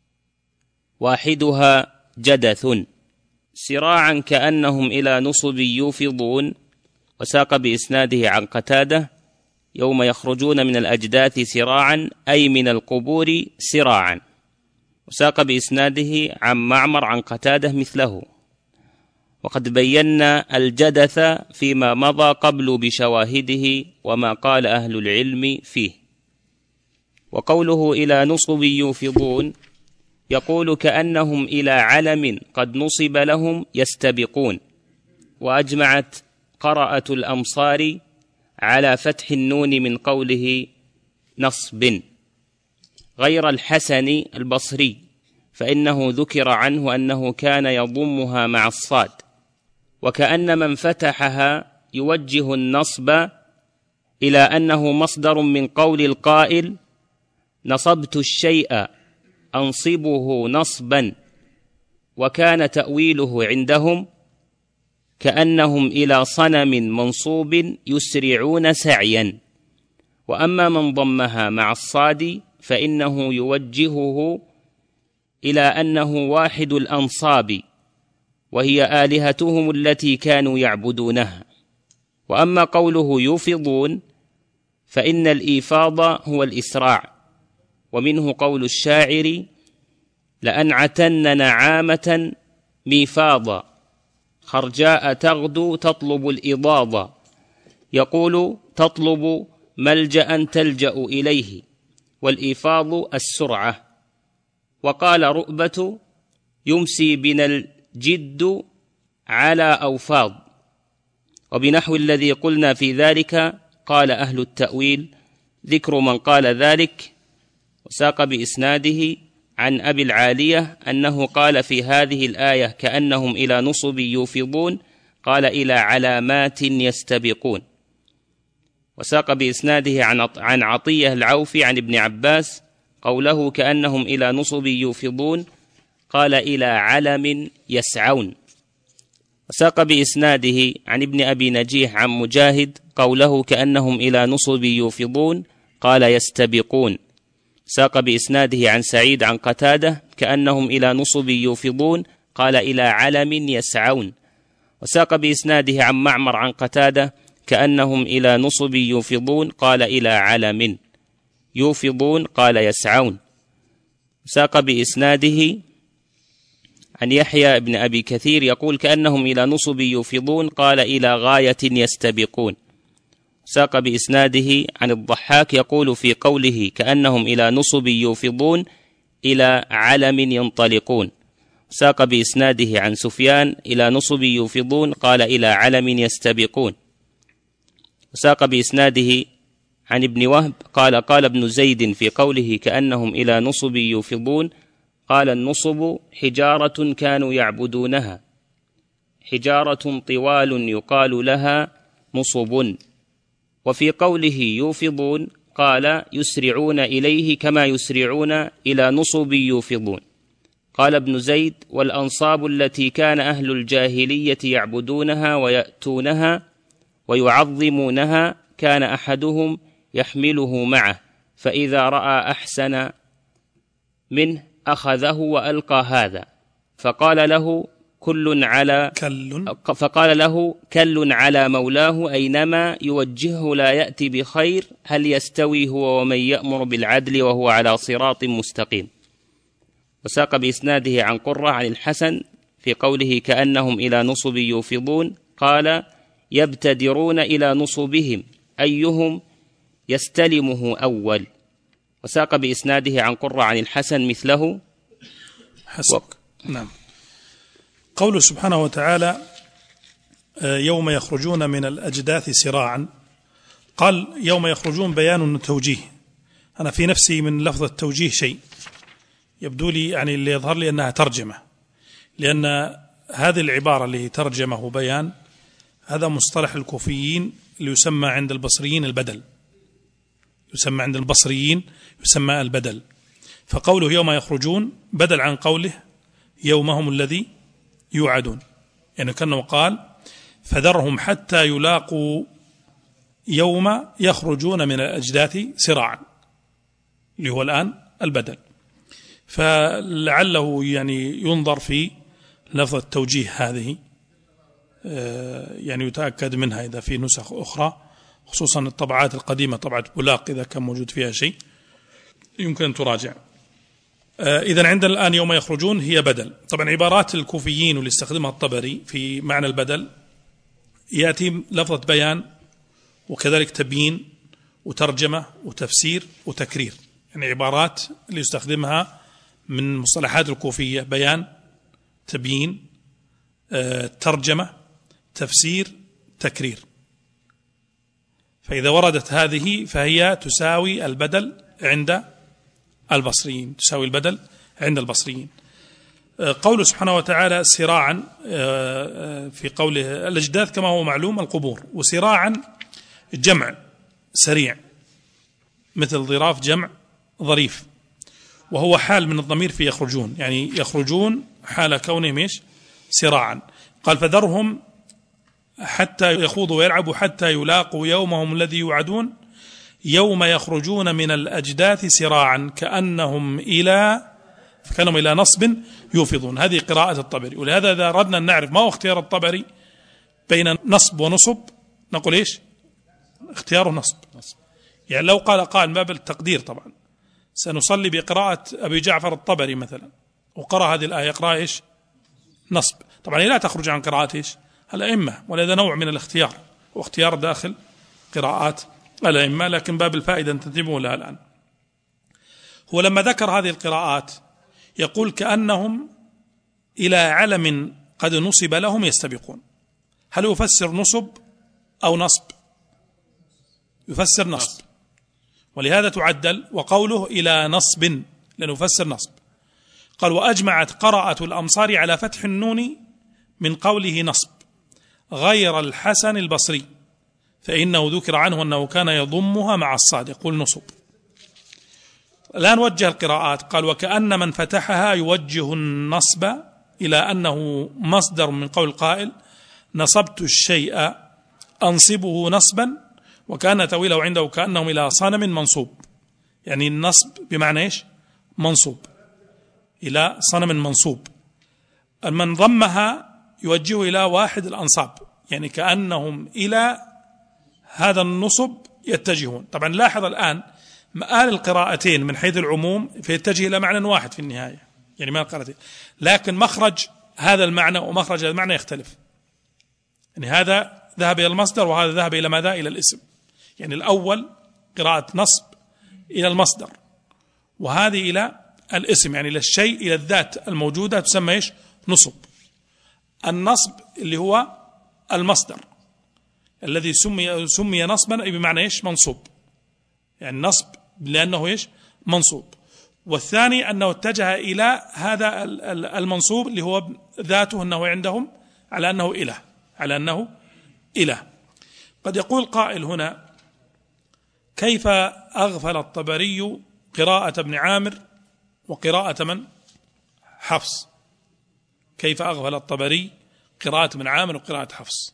واحدها جدث، سراعا كأنهم إلى نصب يوفضون. وساق بإسناده عن قتادة يوم يخرجون من الأجداث سراعا أي من القبور سراعا. وساق بإسناده عن معمر عن قتادة مثله. وقد بينا الجدث فيما مضى قبل بشواهده وما قال أهل العلم فيه. وقوله إلى نصب يوفضون يقول كأنهم إلى علم قد نصب لهم يستبقون. وأجمعت قراءة الأمصار على فتح النون من قوله نصب، غير الحسن البصري فإنه ذكر عنه أنه كان يضمها مع الصاد، وكأن من فتحها يوجه النصب إلى أنه مصدر من قول القائل نصبت الشيء أنصبه نصبا. وكان تأويله عندهم كأنهم إلى صنم منصوب يسرعون سعيا. وأما من ضمها مع الصاد فإنه يوجهه إلى أنه واحد الأنصاب وهي آلهتهم التي كانوا يعبدونها. وأما قوله يوفضون فإن الإيفاض هو الإسراع، ومنه قول الشاعر لأنعتن نعامة ميفاضا خرجاء تغدو تطلب الإضاضة، يقول تطلب ملجأ تلجأ إليه، والإيفاض السرعة. وقال رؤبة يمسي بنا الجد على أوفاض. وبنحو الذي قلنا في ذلك قال أهل التأويل ذكر من قال ذلك. وساق بإسناده عن أبي العالية أنه قال في هذه الآية كأنهم إلى نصب يوفضون قال إلى علامات يستبقون. وساق بإسناده عن عطية العوفي عن ابن عباس قوله كأنهم إلى نصب يوفضون قال إلى علم يسعون. وساق بإسناده عن ابن أبي نجيح عن مجاهد قوله كأنهم إلى نصب يوفضون قال يستبقون. ساق بإسناده عن سعيد عن قتادة كأنهم إلى نصب يوفضون قال إلى علم يسعون. وساق بإسناده عن معمر عن قتادة كأنهم إلى نصب يوفضون قال إلى علم يوفضون قال يسعون. ساق بإسناده عن يحيى بن أبي كثير يقول كأنهم إلى نصب يوفضون قال إلى غاية يستبقون. ساق بإسناده عن الضحاك يقول في قوله كأنهم إلى نصب يوفضون إلى علم ينطلقون. ساق بإسناده عن سفيان إلى نصب يوفضون قال إلى علم يستبقون. وساق بإسناده عن ابن وهب قال قال ابن زيد في قوله كأنهم إلى نصب يوفضون قال النصب حجارة كانوا يعبدونها، حجارة طوال يقال لها نصب. وفي قوله يوفضون قال يسرعون إليه كما يسرعون إلى نصب يوفضون. قال ابن زيد والأنصاب التي كان أهل الجاهلية يعبدونها ويأتونها ويعظمونها كان أحدهم يحمله معه فإذا رأى أحسن منه أخذه وألقى هذا فقال له كل على كل فقال له كل على مولاه أينما يوجهه لا يأتي بخير هل يستوي هو ومن يأمر بالعدل وهو على صراط مستقيم. وساق بإسناده عن قرة عن الحسن في قوله كأنهم إلى نصب يوفضون قال يبتدرون إلى نصبهم أيهم يستلمه أول. وساق بإسناده عن قرة عن الحسن مثله. حسن. نعم. قوله سبحانه وتعالى يوم يخرجون من الأجداث سراعا، قال يوم يخرجون بيان وتوجيه. أنا في نفسي من لفظ التوجيه شيء يبدو لي يعني اللي يظهر لي أنها ترجمة، لأن هذه العبارة اللي ترجمه بيان هذا مصطلح الكوفيين اللي يسمى عند البصريين البدل، يسمى عند البصريين يسمى البدل. فقوله يوم يخرجون بدل عن قوله يومهم الذي يوعدون، يعني كأنه قال فذرهم حتى يلاقوا يوم يخرجون من الأجداث سراعا، اللي هو الآن البدل. فلعله يعني ينظر في لفظ التوجيه هذه، يعني يتأكد منها إذا في نسخ أخرى، خصوصا الطبعات القديمة طبعة بولاق إذا كان موجود فيها شيء يمكن أن تراجع. إذن عندنا الآن يوم يخرجون هي بدل. طبعا عبارات الكوفيين واللي استخدمها الطبري في معنى البدل يأتي لفظة بيان وكذلك تبيين وترجمة وتفسير وتكرير، يعني عبارات اللي يستخدمها من مصطلحات الكوفية: بيان، تبيين، ترجمة، تفسير، تكرير. فإذا وردت هذه فهي تساوي البدل عند البصريين، تساوي البدل عند البصريين. قوله سبحانه وتعالى سراعا في قوله الأجداث كما هو معلوم القبور، وسراعا جمع سريع مثل ظراف جمع ظريف، وهو حال من الضمير في يخرجون، يعني يخرجون حال كونهم ايش؟ سراعا. قال فذرهم حتى يخوضوا ويلعبوا حتى يلاقوا يومهم الذي يوعدون يوم يخرجون من الأجداث سراعا كأنهم إلى كانوا إلى نصب يوفضون. هذه قراءة الطبري. ولهذا إذا أردنا أن نعرف ما هو اختيار الطبري بين نصب ونصب نقول إيش؟ اختياره نصب. يعني لو قال قائل باب التقدير طبعا سنصلي بقراءة أبي جعفر الطبري مثلا وقرأ هذه الآية يقرأ إيش؟ نصب. طبعا لا تخرج عن قراءة إيش؟ الأئمة، ولهذا نوع من الاختيار واختيار داخل قراءات الأئمة، لكن باب الفائدة تنتبهوا لها الآن. هو لما ذكر هذه القراءات يقول كأنهم إلى علم قد نصب لهم يستبقون. هل يفسر نصب أو نصب؟ يفسر نصب، ولهذا تعدل وقوله إلى نصب لأنه يفسر نصب. قال وأجمعت قراءة الأمصار على فتح النون من قوله نصب غير الحسن البصري، فإنه ذكر عنه أنه كان يضمها مع الصاد يقول نصب. الآن وجه القراءات قال وكأن من فتحها يوجه النصب إلى أنه مصدر من قول القائل نصبت الشيء أنصبه نصبا، وكان تأويله عنده كأنهم إلى صنم منصوب، يعني النصب بمعنى إيش؟ منصوب، إلى صنم منصوب. من ضمها يوجهه إلى واحد الأنصاب، يعني كأنهم إلى هذا النصب يتجهون. طبعا لاحظ الآن مآل القراءتين من حيث العموم فيتجه إلى معنى واحد في النهاية، يعني ما القراءتين، لكن مخرج هذا المعنى ومخرج هذا المعنى يختلف. يعني هذا ذهب إلى المصدر وهذا ذهب إلى ماذا؟ إلى الاسم. يعني الأول قراءة نصب إلى المصدر، وهذه إلى الاسم، يعني إلى الشيء، إلى الذات الموجودة تسمى إيش؟ نصب. النصب اللي هو المصدر الذي سمي سمي نصبا أي بمعنى إيش؟ منصوب، يعني نصب لأنه إيش؟ منصوب. والثاني أنه اتجه إلى هذا المنصوب اللي هو ذاته أنه عندهم على أنه إله، على أنه إله. قد يقول قائل هنا كيف أغفل الطبري قراءة ابن عامر وقراءة من؟ حفص. كيف أغفل الطبري قراءة ابن عامر وقراءة حفص؟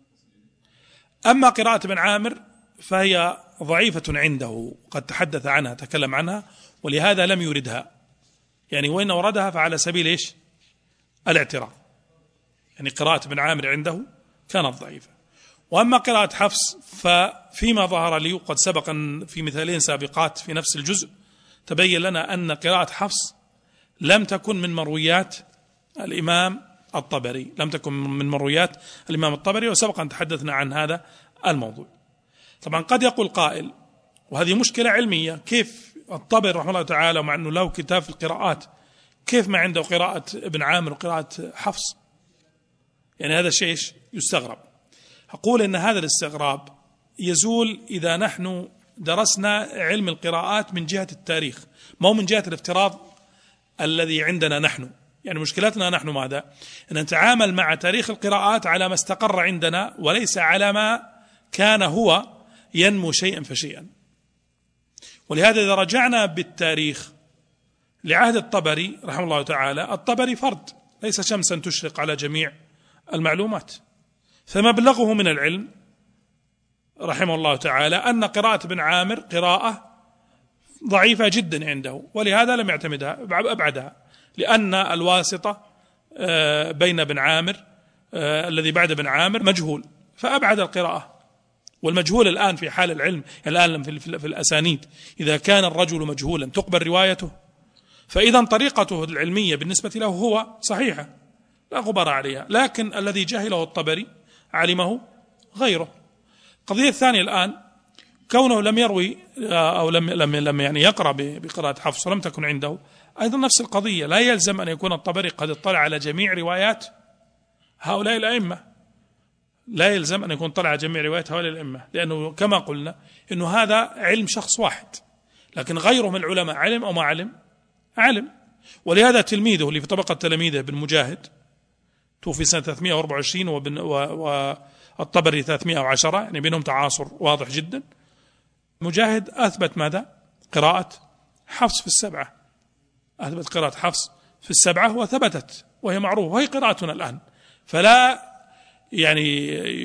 أما قراءة ابن عامر فهي ضعيفة عنده، قد تحدث عنها تكلم عنها ولهذا لم يردها، يعني وإن وردها فعلى سبيل إيش؟ الاعتراض، يعني قراءة ابن عامر عنده كانت ضعيفة. وأما قراءة حفص ففيما ظهر لي قد سبق في مثالين سابقات في نفس الجزء تبين لنا أن قراءة حفص لم تكن من مرويات الإمام الطبري، لم تكن من مرويات الإمام الطبري، وسبق أن تحدثنا عن هذا الموضوع. طبعا قد يقول قائل وهذه مشكلة علمية، كيف الطبري رحمه الله تعالى ومع أنه له كتاب في القراءات كيف ما عنده قراءة ابن عامر وقراءة حفص؟ يعني هذا الشيء يستغرب. أقول إن هذا الاستغراب يزول إذا نحن درسنا علم القراءات من جهة التاريخ، ما هو من جهة الافتراض الذي عندنا نحن. يعني مشكلتنا نحن ماذا؟ أن نتعامل مع تاريخ القراءات على ما استقر عندنا وليس على ما كان هو ينمو شيئا فشيئا. ولهذا إذا رجعنا بالتاريخ لعهد الطبري رحمه الله تعالى، الطبري فرد ليس شمسا تشرق على جميع المعلومات، فمبلغه من العلم رحمه الله تعالى أن قراءة ابن عامر قراءة ضعيفة جدا عنده، ولهذا لم يعتمدها، أبعدها، لأن الواسطة بين ابن عامر الذي بعد ابن عامر مجهول، فأبعد القراءة. والمجهول الآن في حال العلم، الآن في الأسانيد إذا كان الرجل مجهولا تقبل روايته، فإذا طريقته العلمية بالنسبة له هو صحيحة لا غبار عليها، لكن الذي جهله الطبري علمه غيره. القضية الثانية الآن كونه لم يروي أو لم لم لم يعني يقرأ بقراءة حفص ولم تكن عنده، أيضا نفس القضية، لا يلزم أن يكون الطبري قد اطلع على جميع روايات هؤلاء الأئمة، لا يلزم أن يكون طلع على جميع روايات هؤلاء الأئمة، لأنه كما قلنا إنه هذا علم شخص واحد، لكن غيره من العلماء علم أو ما علم علم. ولهذا تلميذه اللي في طبقة تلاميذه بن مجاهد توفي سنة ثلاثمائة وأربعة وعشرين والطبري ثلاثمائة وعشرة، يعني بينهم تعاصر واضح جدا. مجاهد أثبت ماذا؟ قراءة حفص في السبعة، أثبت قراءة حفص في السبعة وثبتت وهي معروفة وهي قراءتنا الآن، فلا يعني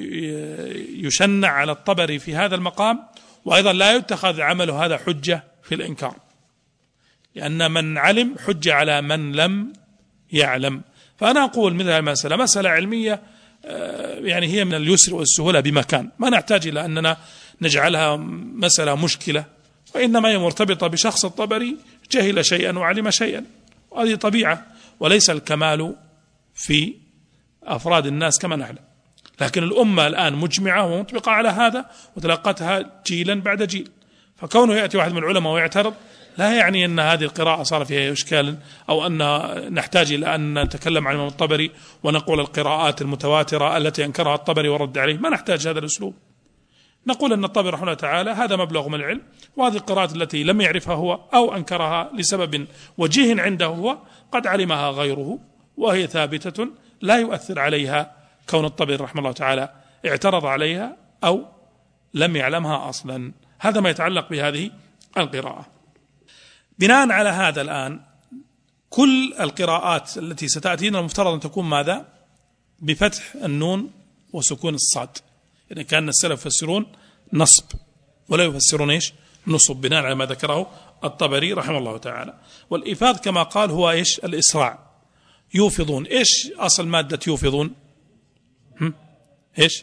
يشنع على الطبري في هذا المقام، وأيضا لا يتخذ عمله هذا حجة في الإنكار، لأن من علم حجة على من لم يعلم. فأنا أقول مثل المسألة مسألة علمية يعني هي من اليسر والسهولة بمكان، ما نحتاج إلى أننا نجعلها مسألة مشكلة، وإنما هي مرتبطة بشخص الطبري جهل شيئا وعلم شيئا، وهذه طبيعة، وليس الكمال في أفراد الناس كما نعلم. لكن الأمة الآن مجمعة ومطبقة على هذا وتلقتها جيلا بعد جيل، فكونه يأتي واحد من العلماء ويعترض لا يعني أن هذه القراءة صار فيها إشكال، أو أن نحتاج إلى أن نتكلم عن الإمام الطبري ونقول القراءات المتواترة التي أنكرها الطبري ورد عليه، ما نحتاج هذا الأسلوب. نقول أن الطبري رحمه الله تعالى هذا مبلغ من العلم، وهذه القراءات التي لم يعرفها هو أو أنكرها لسبب وجيه عنده هو قد علمها غيره وهي ثابتة، لا يؤثر عليها كون الطبري رحمه الله تعالى اعترض عليها أو لم يعلمها أصلا. هذا ما يتعلق بهذه القراءة. بناء على هذا الآن كل القراءات التي ستأتينا المفترض أن تكون ماذا؟ بفتح النون وسكون الصاد، يعني كان السلف يفسرون نصب ولا يفسرون إيش؟ نصب، بناء على ما ذكره الطبري رحمه الله تعالى. والإفاض كما قال هو إيش؟ الإسراع، يوفضون. إيش أصل مادة يوفضون؟ هم؟ إيش؟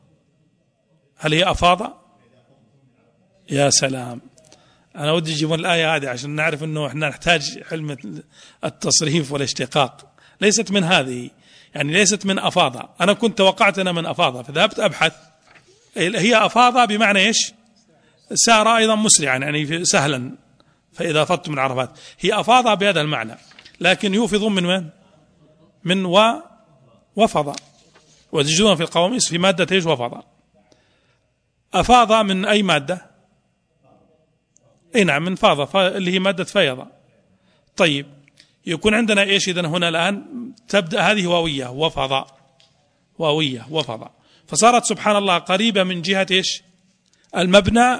هل هي أفاضة؟ يا سلام، أنا ودي يجيبون الآية هذه عشان نعرف أنه إحنا نحتاج علم التصريف والاشتقاق. ليست من هذه، يعني ليست من أفاضة. أنا كنت توقعت أنا من أفاضة فذهبت أبحث، هي أفاضة بمعنى إيش؟ سار أيضا مسرعا، يعني سهلا، فإذا أفضت من عرفات هي أفاضة بهذا المعنى. لكن يوفضون من وين؟ من و وفض، وتجدون في القواميس في مادة إيش؟ وفض. أفاض من أي مادة؟ اي نعم من فاضة، اللي هي مادة فيضة. طيب يكون عندنا ايش اذا هنا الآن؟ تبدأ هذه واوية وفض، واوية وفض، فصارت سبحان الله قريبة من جهة ايش؟ المبنى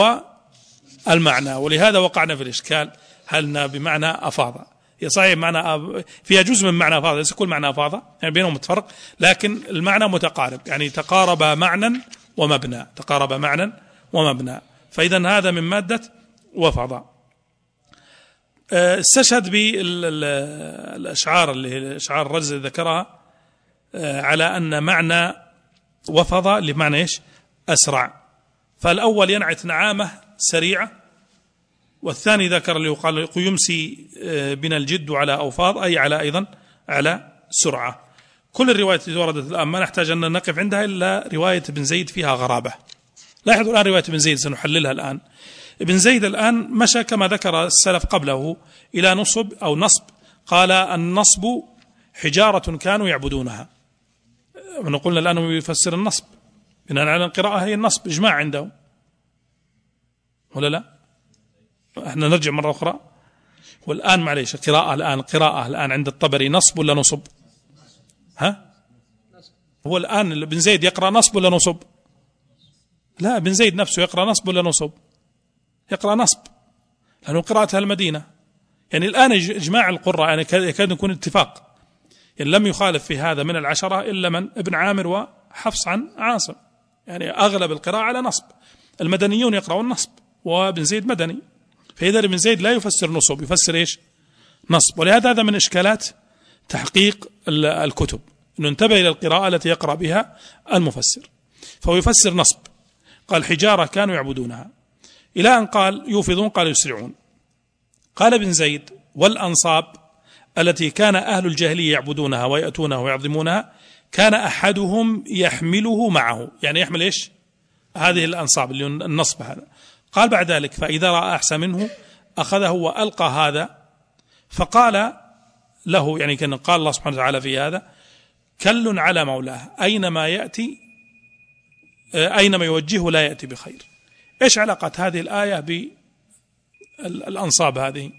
والمعنى، ولهذا وقعنا في الإشكال. هل بمعنى أفاض؟ هي صحيح معنى فيها جزء من معنى أفاض، ليس كل معنى أفاض، يعني بينهم متفرق، لكن المعنى متقارب، يعني تقارب معنى ومبنى، تقارب معنى ومبنى. فإذا هذا من مادة وفض. استشهد بالأشعار اللي أشعار الرجز ذكرها على أن معنى وفض لمعنى إيش؟ أسرع. فالأول ينعت نعامة سريعة، والثاني ذكر اللي يقال يمسي بنا الجد على أوفاض، أي على أيضا على سرعة. كل الروايات التي وردت الآن ما نحتاج أن نقف عندها إلا رواية ابن زيد فيها غرابة. لاحظوا الآن رواية ابن زيد سنحللها الآن. ابن زيد الآن مشى كما ذكر السلف قبله إلى نصب أو نصب، قال النصب حجارة كانوا يعبدونها. ونقولنا الآن يفسر النصب بناء على القراءة هي النصب، إجماع عندهم ولا لا؟ احنا نرجع مرة أخرى. والآن معليش قراءة الآن قراءة الآن عند الطبري نصب ولا نصب؟ ها؟ هو الآن ابن زيد يقرأ نصب ولا نصب؟ لا، ابن زيد نفسه يقرأ نصب ولا نصب؟ يقرأ نصب. لأنه قراءتها المدينة. يعني الآن إجماع القراء يعني يكاد يكون اتفاق، يعني لم يخالف في هذا من العشرة إلا من ابن عامر وحفص عن عاصم، يعني أغلب القراءة على نصب. المدنيون يقرؤون نصب، وابن زيد مدني، فإذا ابن زيد لا يفسر نصب، يفسر إيش؟ نصب. ولهذا هذا من إشكالات تحقيق الكتب، أنه انتبه إلى القراءة التي يقرأ بها المفسر، فهو يفسر نصب. قال حجارة كانوا يعبدونها، إلى أن قال يوفضون، قال يسرعون. قال ابن زيد والأنصاب التي كان أهل الجاهلية يعبدونها ويأتونها ويعظمونها كان أحدهم يحمله معه، يعني يحمل إيش؟ هذه الأنصاب اللي النصب هذا. قال بعد ذلك فإذا رأى أحسن منه أخذه وألقى هذا، فقال له، يعني كان قال الله سبحانه وتعالى في هذا كل على مولاه أينما يأتي أينما يوجهه لا يأتي بخير. إيش علاقة هذه الآية بالأنصاب هذه؟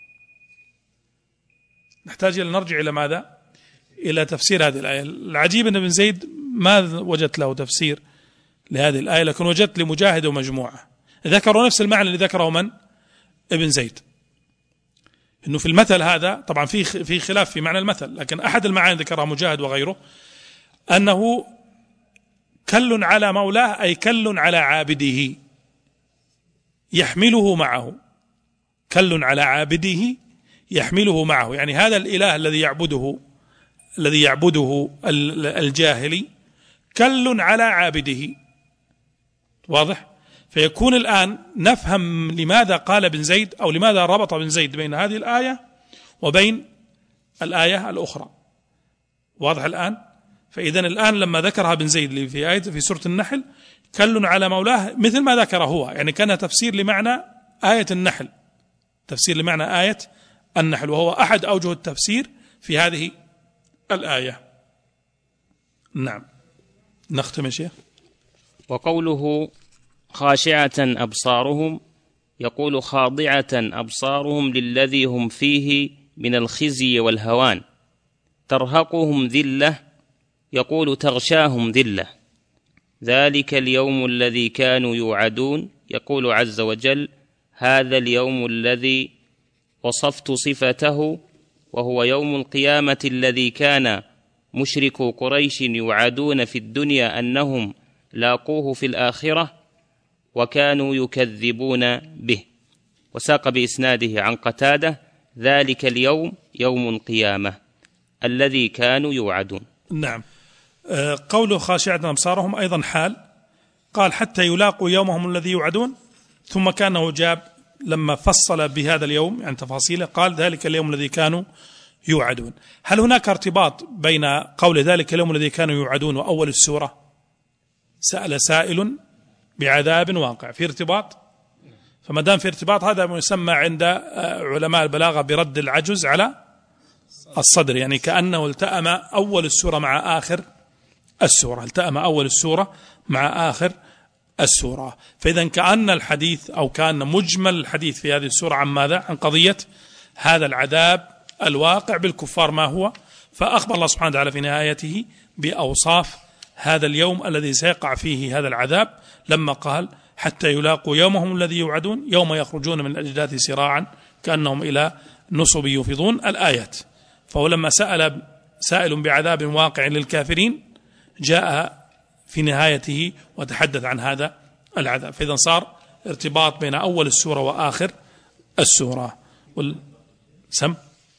نحتاج أن نرجع إلى ماذا؟ إلى تفسير هذه الآية. العجيب أن ابن زيد ما وجدت له تفسير لهذه الآية، لكن وجدت لمجاهد ومجموعة ذكروا نفس المعنى اللي ذكره من؟ ابن زيد، إنه في المثل هذا طبعا في في خلاف في معنى المثل، لكن أحد المعاني ذكرها مجاهد وغيره أنه كل على مولاه أي كل على عابده يحمله معه، كل على عابده يحمله معه، يعني هذا الإله الذي يعبده الذي يعبده الجاهلي كل على عابده. واضح؟ فيكون الآن نفهم لماذا قال ابن زيد أو لماذا ربط ابن زيد بين هذه الآية وبين الآية الأخرى. واضح الآن؟ فإذا الآن لما ذكرها ابن زيد في آية في سورة النحل كل على مولاه مثل ما ذكر هو، يعني كان تفسير لمعنى آية النحل، تفسير لمعنى آية النحل، وهو أحد أوجه التفسير في هذه الآية. نعم، نختم يا شيخ. وقوله خاشعة أبصارهم، يقول خاضعة أبصارهم للذي هم فيه من الخزي والهوان. ترهقهم ذلة، يقول تغشاهم ذلة. ذلك اليوم الذي كانوا يوعدون، يقول عز وجل هذا اليوم الذي وصفت صفته، وهو يوم القيامة الذي كان مشركو قريش يوعدون في الدنيا أنهم لاقوه في الآخرة وكانوا يكذبون به. وساق بإسناده عن قتادة ذلك اليوم يوم القيامة الذي كانوا يوعدون. نعم. قوله خاشعة أبصارهم أيضا حال، قال حتى يلاقوا يومهم الذي يوعدون، ثم كانه جاب لما فصل بهذا اليوم يعني تفاصيله قال ذلك اليوم الذي كانوا يوعدون. هل هناك ارتباط بين قول ذلك اليوم الذي كانوا يوعدون وأول السورة؟ سأل سائل بعذاب واقع، في ارتباط؟ فما دام في ارتباط هذا يسمى عند علماء البلاغة برد العجز على الصدر، يعني كأنه التأم أول السورة مع آخر السورة، التأم أول السورة مع آخر السورة. فإذا كأن الحديث أو كان مجمل الحديث في هذه السورة عن ماذا؟ عن قضية هذا العذاب الواقع بالكفار ما هو، فأخبر الله سبحانه وتعالى في نهايته بأوصاف هذا اليوم الذي سيقع فيه هذا العذاب، لما قال حتى يلاقوا يومهم الذي يوعدون يوم يخرجون من الأجداث سراعا كأنهم إلى نصب يوفضون الآيات. فهو لما سأل سائل بعذاب واقع للكافرين جاء في نهايته وتحدث عن هذا العذاب، فإذا صار ارتباط بين أول السورة وآخر السورة. والسم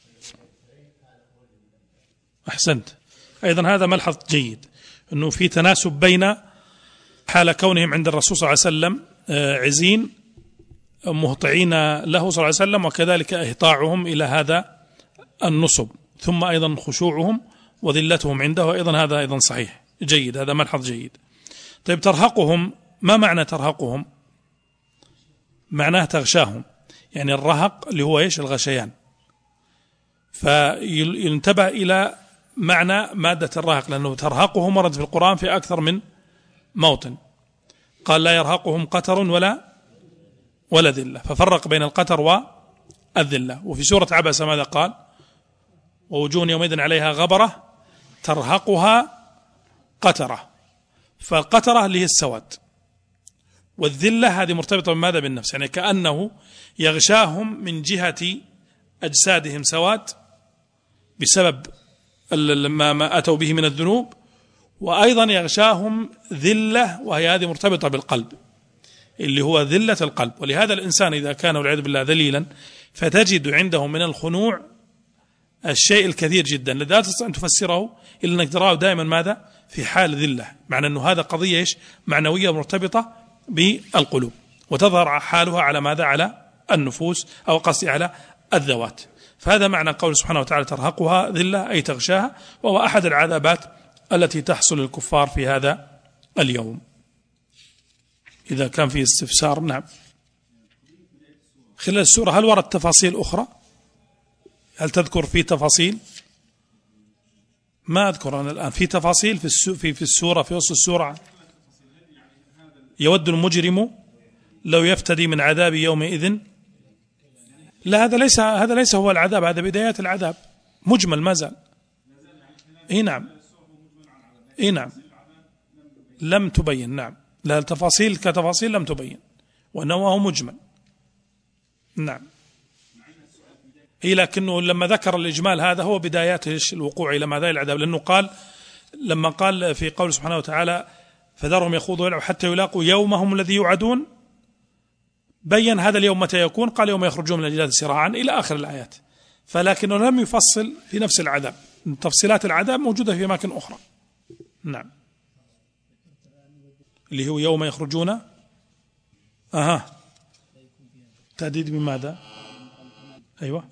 أحسنت، أيضا هذا ملحظ جيد أنه في تناسب بين حال كونهم عند الرسول صلى الله عليه وسلم عزين مهطعين له صلى الله عليه وسلم، وكذلك إهطاعهم إلى هذا النصب، ثم أيضا خشوعهم وذلتهم عنده، وأيضا هذا أيضا صحيح جيد، هذا ملحظ جيد. طيب ترهقهم، ما معنى ترهقهم؟ معناه تغشاهم، يعني الرهق اللي هو إيش؟ الغشيان. فينتبه إلى معنى مادة الرهق، لأنه ترهقهم ورد في القرآن في أكثر من موطن، قال لا يرهقهم قتر ولا ولا ذلة، ففرق بين القتر والذلة. وفي سورة عبس ماذا قال؟ ووجوه يومئذ عليها غبرة ترهقها قترة، فالقترة اللي هي السواد، والذلة هذه مرتبطة بماذا؟ بالنفس، يعني كأنه يغشاهم من جهة أجسادهم سواد بسبب ما أتوا به من الذنوب، وأيضا يغشاهم ذلة وهي هذه مرتبطة بالقلب اللي هو ذلة القلب. ولهذا الإنسان إذا كان والعياذ بالله ذليلا فتجد عنده من الخنوع الشيء الكثير جدا، لا تستطيع أن تفسره إلا أنك تراه دائما ماذا؟ في حال ذلة، معنى أنه هذا قضية إيش؟ معنوية مرتبطة بالقلوب، وتظهر حالها على ماذا؟ على النفوس، أو قصدي على الذوات. فهذا معنى قول سبحانه وتعالى ترهقها ذلة أي تغشاها، وهو أحد العذابات التي تحصل للكفار في هذا اليوم. إذا كان في استفسار. نعم. خلال السورة هل ورد تفاصيل أخرى؟ هل تذكر في تفاصيل؟ ما أذكر أنا الآن في تفاصيل في في في السورة، في وسط السورة. يود المجرم لو يفتدي من عذاب يومئذ. لا، هذا ليس هذا ليس هو العذاب، هذا بدايات العذاب، مجمل ما زال. اي نعم، اي نعم، لم تبين. نعم، لا التفاصيل كتفاصيل لم تبين، وانه هو مجمل. نعم. هي لكنه لما ذكر الإجمال هذا هو بدايات الوقوع إلى ماذا؟ العذاب، لأنه قال لما قال في قول سبحانه وتعالى فذرهم يخوضوا ويلعبوا حتى يلاقوا يومهم الذي يوعدون، بين هذا اليوم متى يكون، قال يوم يخرجون من الأجداث سراعا إلى آخر الآيات. فلكنه لم يفصل في نفس العذاب، تفصيلات العذاب موجودة في أماكن أخرى. نعم، اللي هو يوم يخرجون. أها، تهديد بماذا؟ أيوة،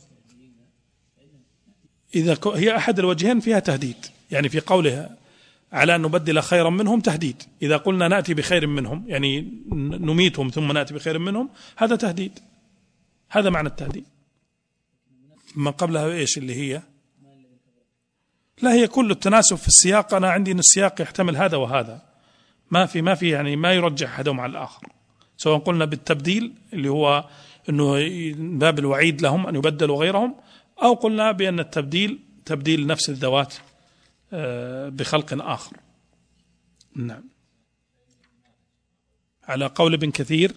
إذا هي أحد الوجهين فيها تهديد، يعني في قولها على أن نبدل خيرا منهم تهديد، إذا قلنا نأتي بخير منهم يعني نميتهم ثم نأتي بخير منهم، هذا تهديد، هذا معنى التهديد. ما قبلها إيش اللي هي؟ لا، هي كل التناسب في السياق. أنا عندي أن السياق يحتمل هذا وهذا، ما في ما في يعني ما يرجح أحدهم على الآخر، سواء قلنا بالتبديل اللي هو أنه باب الوعيد لهم أن يبدلوا غيرهم، أو قلنا بأن التبديل تبديل نفس الذوات بخلق آخر. نعم. على قول ابن كثير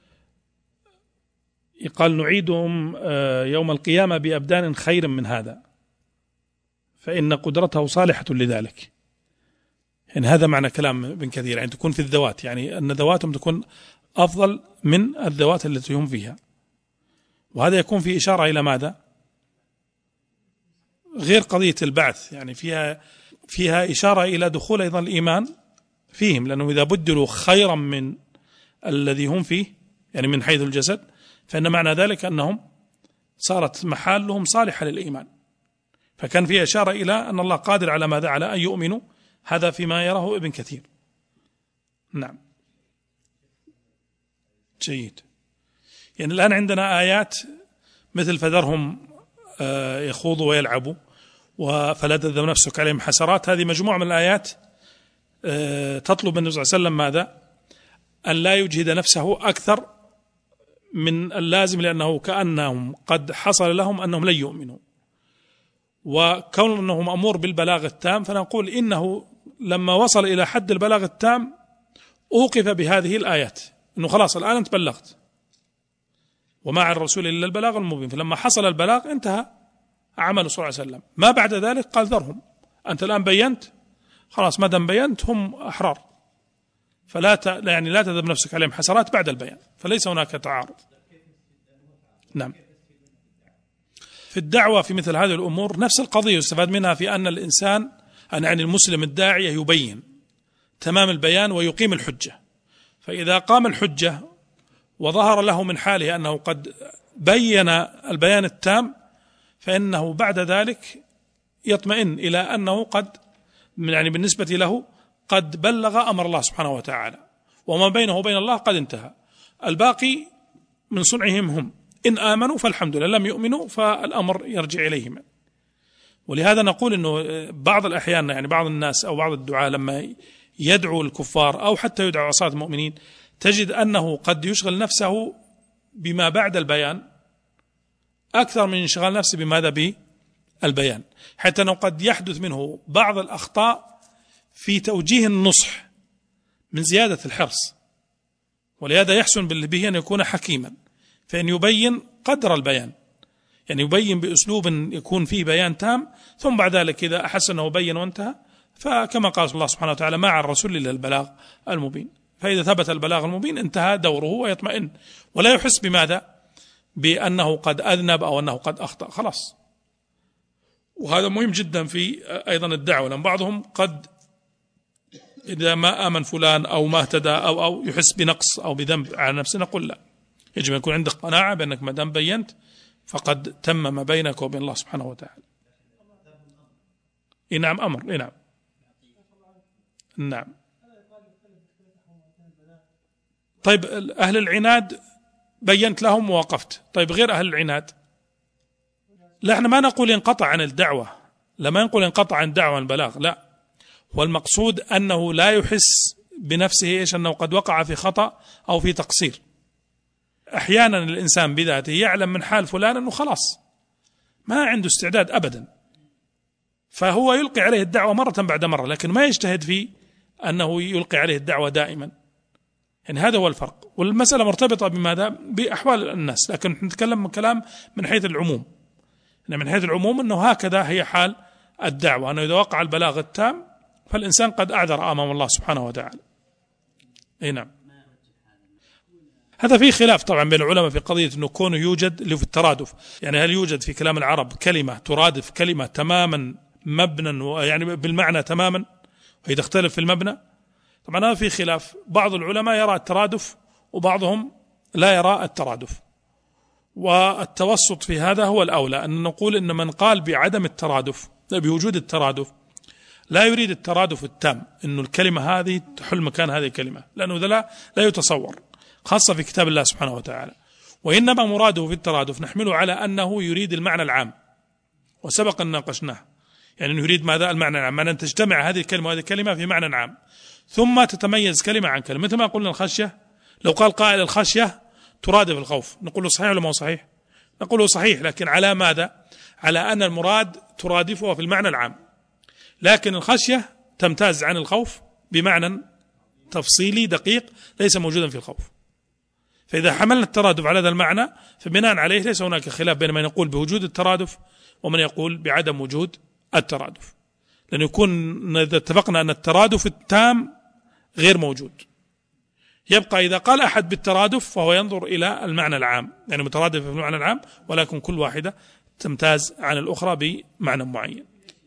يقال نعيدهم يوم القيامة بأبدان خير من هذا فإن قدرته صالحة لذلك. يعني هذا معنى كلام ابن كثير، يعني تكون في الذوات، يعني أن ذواتهم تكون أفضل من الذوات التي هم فيها. وهذا يكون في إشارة إلى ماذا؟ غير قضية البعث، يعني فيها فيها إشارة إلى دخول أيضا الإيمان فيهم، لأنه إذا بدلوا خيرا من الذي هم فيه يعني من حيث الجسد، فإن معنى ذلك أنهم صارت محالهم صالحة للإيمان. فكان فيها إشارة إلى أن الله قادر على ماذا؟ على أن يؤمنوا. هذا فيما يراه ابن كثير. نعم، جيد. يعني الآن عندنا آيات مثل فذرهم يخوضوا ويلعبوا فلا تذهب نفسك عليهم حسرات، هذه مجموعة من الآيات تطلب النبي صلى الله عليه وسلم ماذا؟ أن لا يجهد نفسه أكثر من اللازم، لأنه كأنهم قد حصل لهم أنهم لن يؤمنوا، وكون أنه مأمور بالبلاغ التام، فنقول إنه لما وصل إلى حد البلاغ التام أوقف بهذه الآيات، أنه خلاص الآن أنت بلغت وما على الرسول إلا البلاغ المبين. فلما حصل البلاغ انتهى عمل صلى الله عليه وسلم. ما بعد ذلك قال ذرهم، أنت الآن بينت، خلاص ما دام بينت هم أحرار، فلا ت... يعني لا تذهب نفسك عليهم حسرات بعد البيان، فليس هناك تعارض. نعم. في الدعوة في مثل هذه الأمور نفس القضية يستفاد منها، في أن الإنسان أن يعني المسلم الداعية يبين تمام البيان ويقيم الحجة. فإذا قام الحجة وظهر له من حاله أنه قد بين البيان التام، فإنه بعد ذلك يطمئن إلى أنه قد يعني بالنسبة له قد بلغ أمر الله سبحانه وتعالى، وما بينه وبين الله قد انتهى، الباقي من صنعهم هم، إن آمنوا فالحمد لله، لم يؤمنوا فالأمر يرجع إليهم. ولهذا نقول أنه بعض الأحيان يعني بعض الناس أو بعض الدعاة لما يدعو الكفار أو حتى يدعو عصاة المؤمنين تجد أنه قد يشغل نفسه بما بعد البيان أكثر من انشغال نفسه بماذا بالبيان، حتى أنه قد يحدث منه بعض الأخطاء في توجيه النصح من زيادة الحرص، ولهذا يحسن به أن يكون حكيما، فإن يبين قدر البيان، يعني يبين بأسلوب يكون فيه بيان تام، ثم بعد ذلك إذا أحس أنه بين وانتهى، فكما قال الله سبحانه وتعالى: ما على الرسول إلا البلاغ المبين. فإذا ثبت البلاغ المبين انتهى دوره ويطمئن، ولا يحس بماذا؟ بأنه قد أذنب أو أنه قد أخطأ، خلاص. وهذا مهم جدا في أيضا الدعوة، لأن بعضهم قد إذا ما آمن فلان أو ما اهتدى أو أو يحس بنقص أو بذنب على نفسه. نقول لا، يجب أن يكون عندك قناعة بأنك ما دام بينت فقد تم ما بينك وبين الله سبحانه وتعالى. إيه نعم، أمر. إيه نعم نعم. طيب أهل العناد بينت لهم ووقفت، طيب غير أهل العناد؟ لا، احنا ما نقول انقطع عن الدعوة، لما نقول انقطع عن الدعوة عن البلاغ، لا، والمقصود أنه لا يحس بنفسه إيش أنه قد وقع في خطأ أو في تقصير. أحيانا الإنسان بذاته يعلم من حال فلان أنه خلاص ما عنده استعداد أبدا، فهو يلقي عليه الدعوة مرة بعد مرة، لكن ما يجتهد في أنه يلقي عليه الدعوة دائما. يعني هذا هو الفرق، والمسألة مرتبطة بماذا؟ بأحوال الناس، لكن نتكلم من كلام من حيث العموم. من حيث العموم أنه هكذا هي حال الدعوة، أنه إذا وقع البلاغ التام فالإنسان قد أعذر أمام الله سبحانه وتعالى. أي نعم. هذا فيه خلاف طبعا بين العلماء في قضية أنه كونه يوجد اللي في الترادف، يعني هل يوجد في كلام العرب كلمة ترادف كلمة تماما مبنى، يعني بالمعنى تماما، وإذا اختلف في المبنى. طبعا هذا فيه خلاف، بعض العلماء يرى الترادف وبعضهم لا يرى الترادف، والتوسط في هذا هو الأولى، أن نقول إن من قال بعدم الترادف بوجود الترادف لا يريد الترادف التام، إنه الكلمة هذه تحل مكان هذه الكلمة، لأنه ذا لا, لا يتصور خاصة في كتاب الله سبحانه وتعالى. وإنما مراده في الترادف نحمله على أنه يريد المعنى العام، وسبق أن ناقشناه، يعني أنه يريد ماذا؟ المعنى العام، أن تجتمع هذه الكلمة وهذه الكلمة في معنى عام، ثم تتميز كلمة عن كلمة. مثل ما قلنا الخشية، لو قال قائل الخشية ترادف الخوف، نقول له صحيح ولا ما هو صحيح؟ نقول له صحيح، لكن على ماذا؟ على أن المراد ترادفها في المعنى العام، لكن الخشية تمتاز عن الخوف بمعنى تفصيلي دقيق ليس موجودا في الخوف. فإذا حملنا الترادف على هذا المعنى فبناء عليه ليس هناك خلاف بين من يقول بوجود الترادف ومن يقول بعدم وجود الترادف، لأن يكون إذا اتفقنا أن الترادف التام غير موجود، يبقى إذا قال أحد بالترادف فهو ينظر إلى المعنى العام، يعني مترادف في المعنى العام، ولكن كل واحدة تمتاز عن الأخرى بمعنى معين.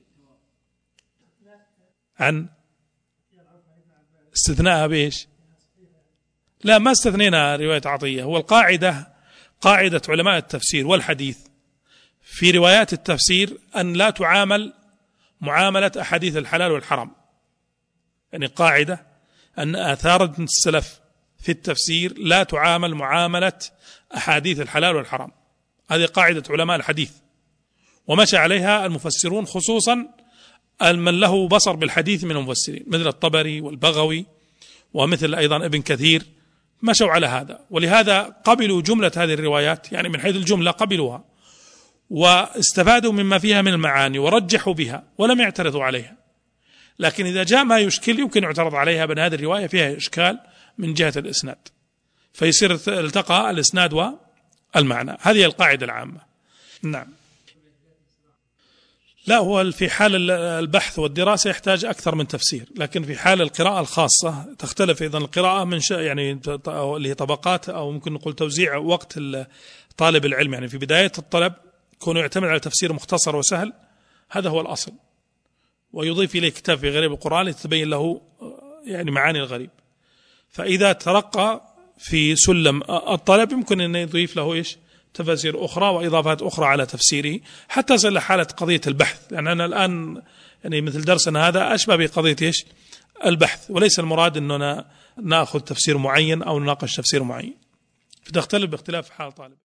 عن استثناءها بإيش؟ لا، ما استثنينا رواية عطية. هو القاعدة قاعدة علماء التفسير والحديث في روايات التفسير أن لا تعامل معاملة أحاديث الحلال والحرام، يعني قاعدة أن آثار السلف في التفسير لا تعامل معاملة أحاديث الحلال والحرام، هذه قاعدة علماء الحديث ومشى عليها المفسرون، خصوصا من له بصر بالحديث من المفسرين مثل الطبري والبغوي ومثل أيضا ابن كثير، مشوا على هذا، ولهذا قبلوا جملة هذه الروايات، يعني من حيث الجملة قبلوها واستفادوا مما فيها من المعاني ورجحوا بها ولم يعترضوا عليها. لكن إذا جاء ما يشكل يمكن يعترض عليها، بأن هذه الرواية فيها إشكال من جهة الإسناد، فيصير التقى الإسناد والمعنى. هذه القاعدة العامة. نعم. لا، هو في حال البحث والدراسة يحتاج أكثر من تفسير، لكن في حال القراءة الخاصة تختلف أيضا القراءة من شيء، يعني اللي هي طبقات أو ممكن نقول توزيع وقت طالب العلم، يعني في بداية الطلب كونه يعتمد على تفسير مختصر وسهل، هذا هو الأصل، ويضيف إليه كتاب في غريب القرآن لتبين له يعني معاني الغريب. فإذا ترقى في سلم الطلب يمكن أن يضيف له إيش؟ تفاسير أخرى وإضافات أخرى على تفسيره حتى تصل لحالة قضية البحث. يعني أنا الآن يعني مثل درسنا هذا أشبه بقضية إيش؟ البحث، وليس المراد أننا نأخذ تفسير معين أو نناقش تفسير معين، فتختلف باختلاف حال طالب.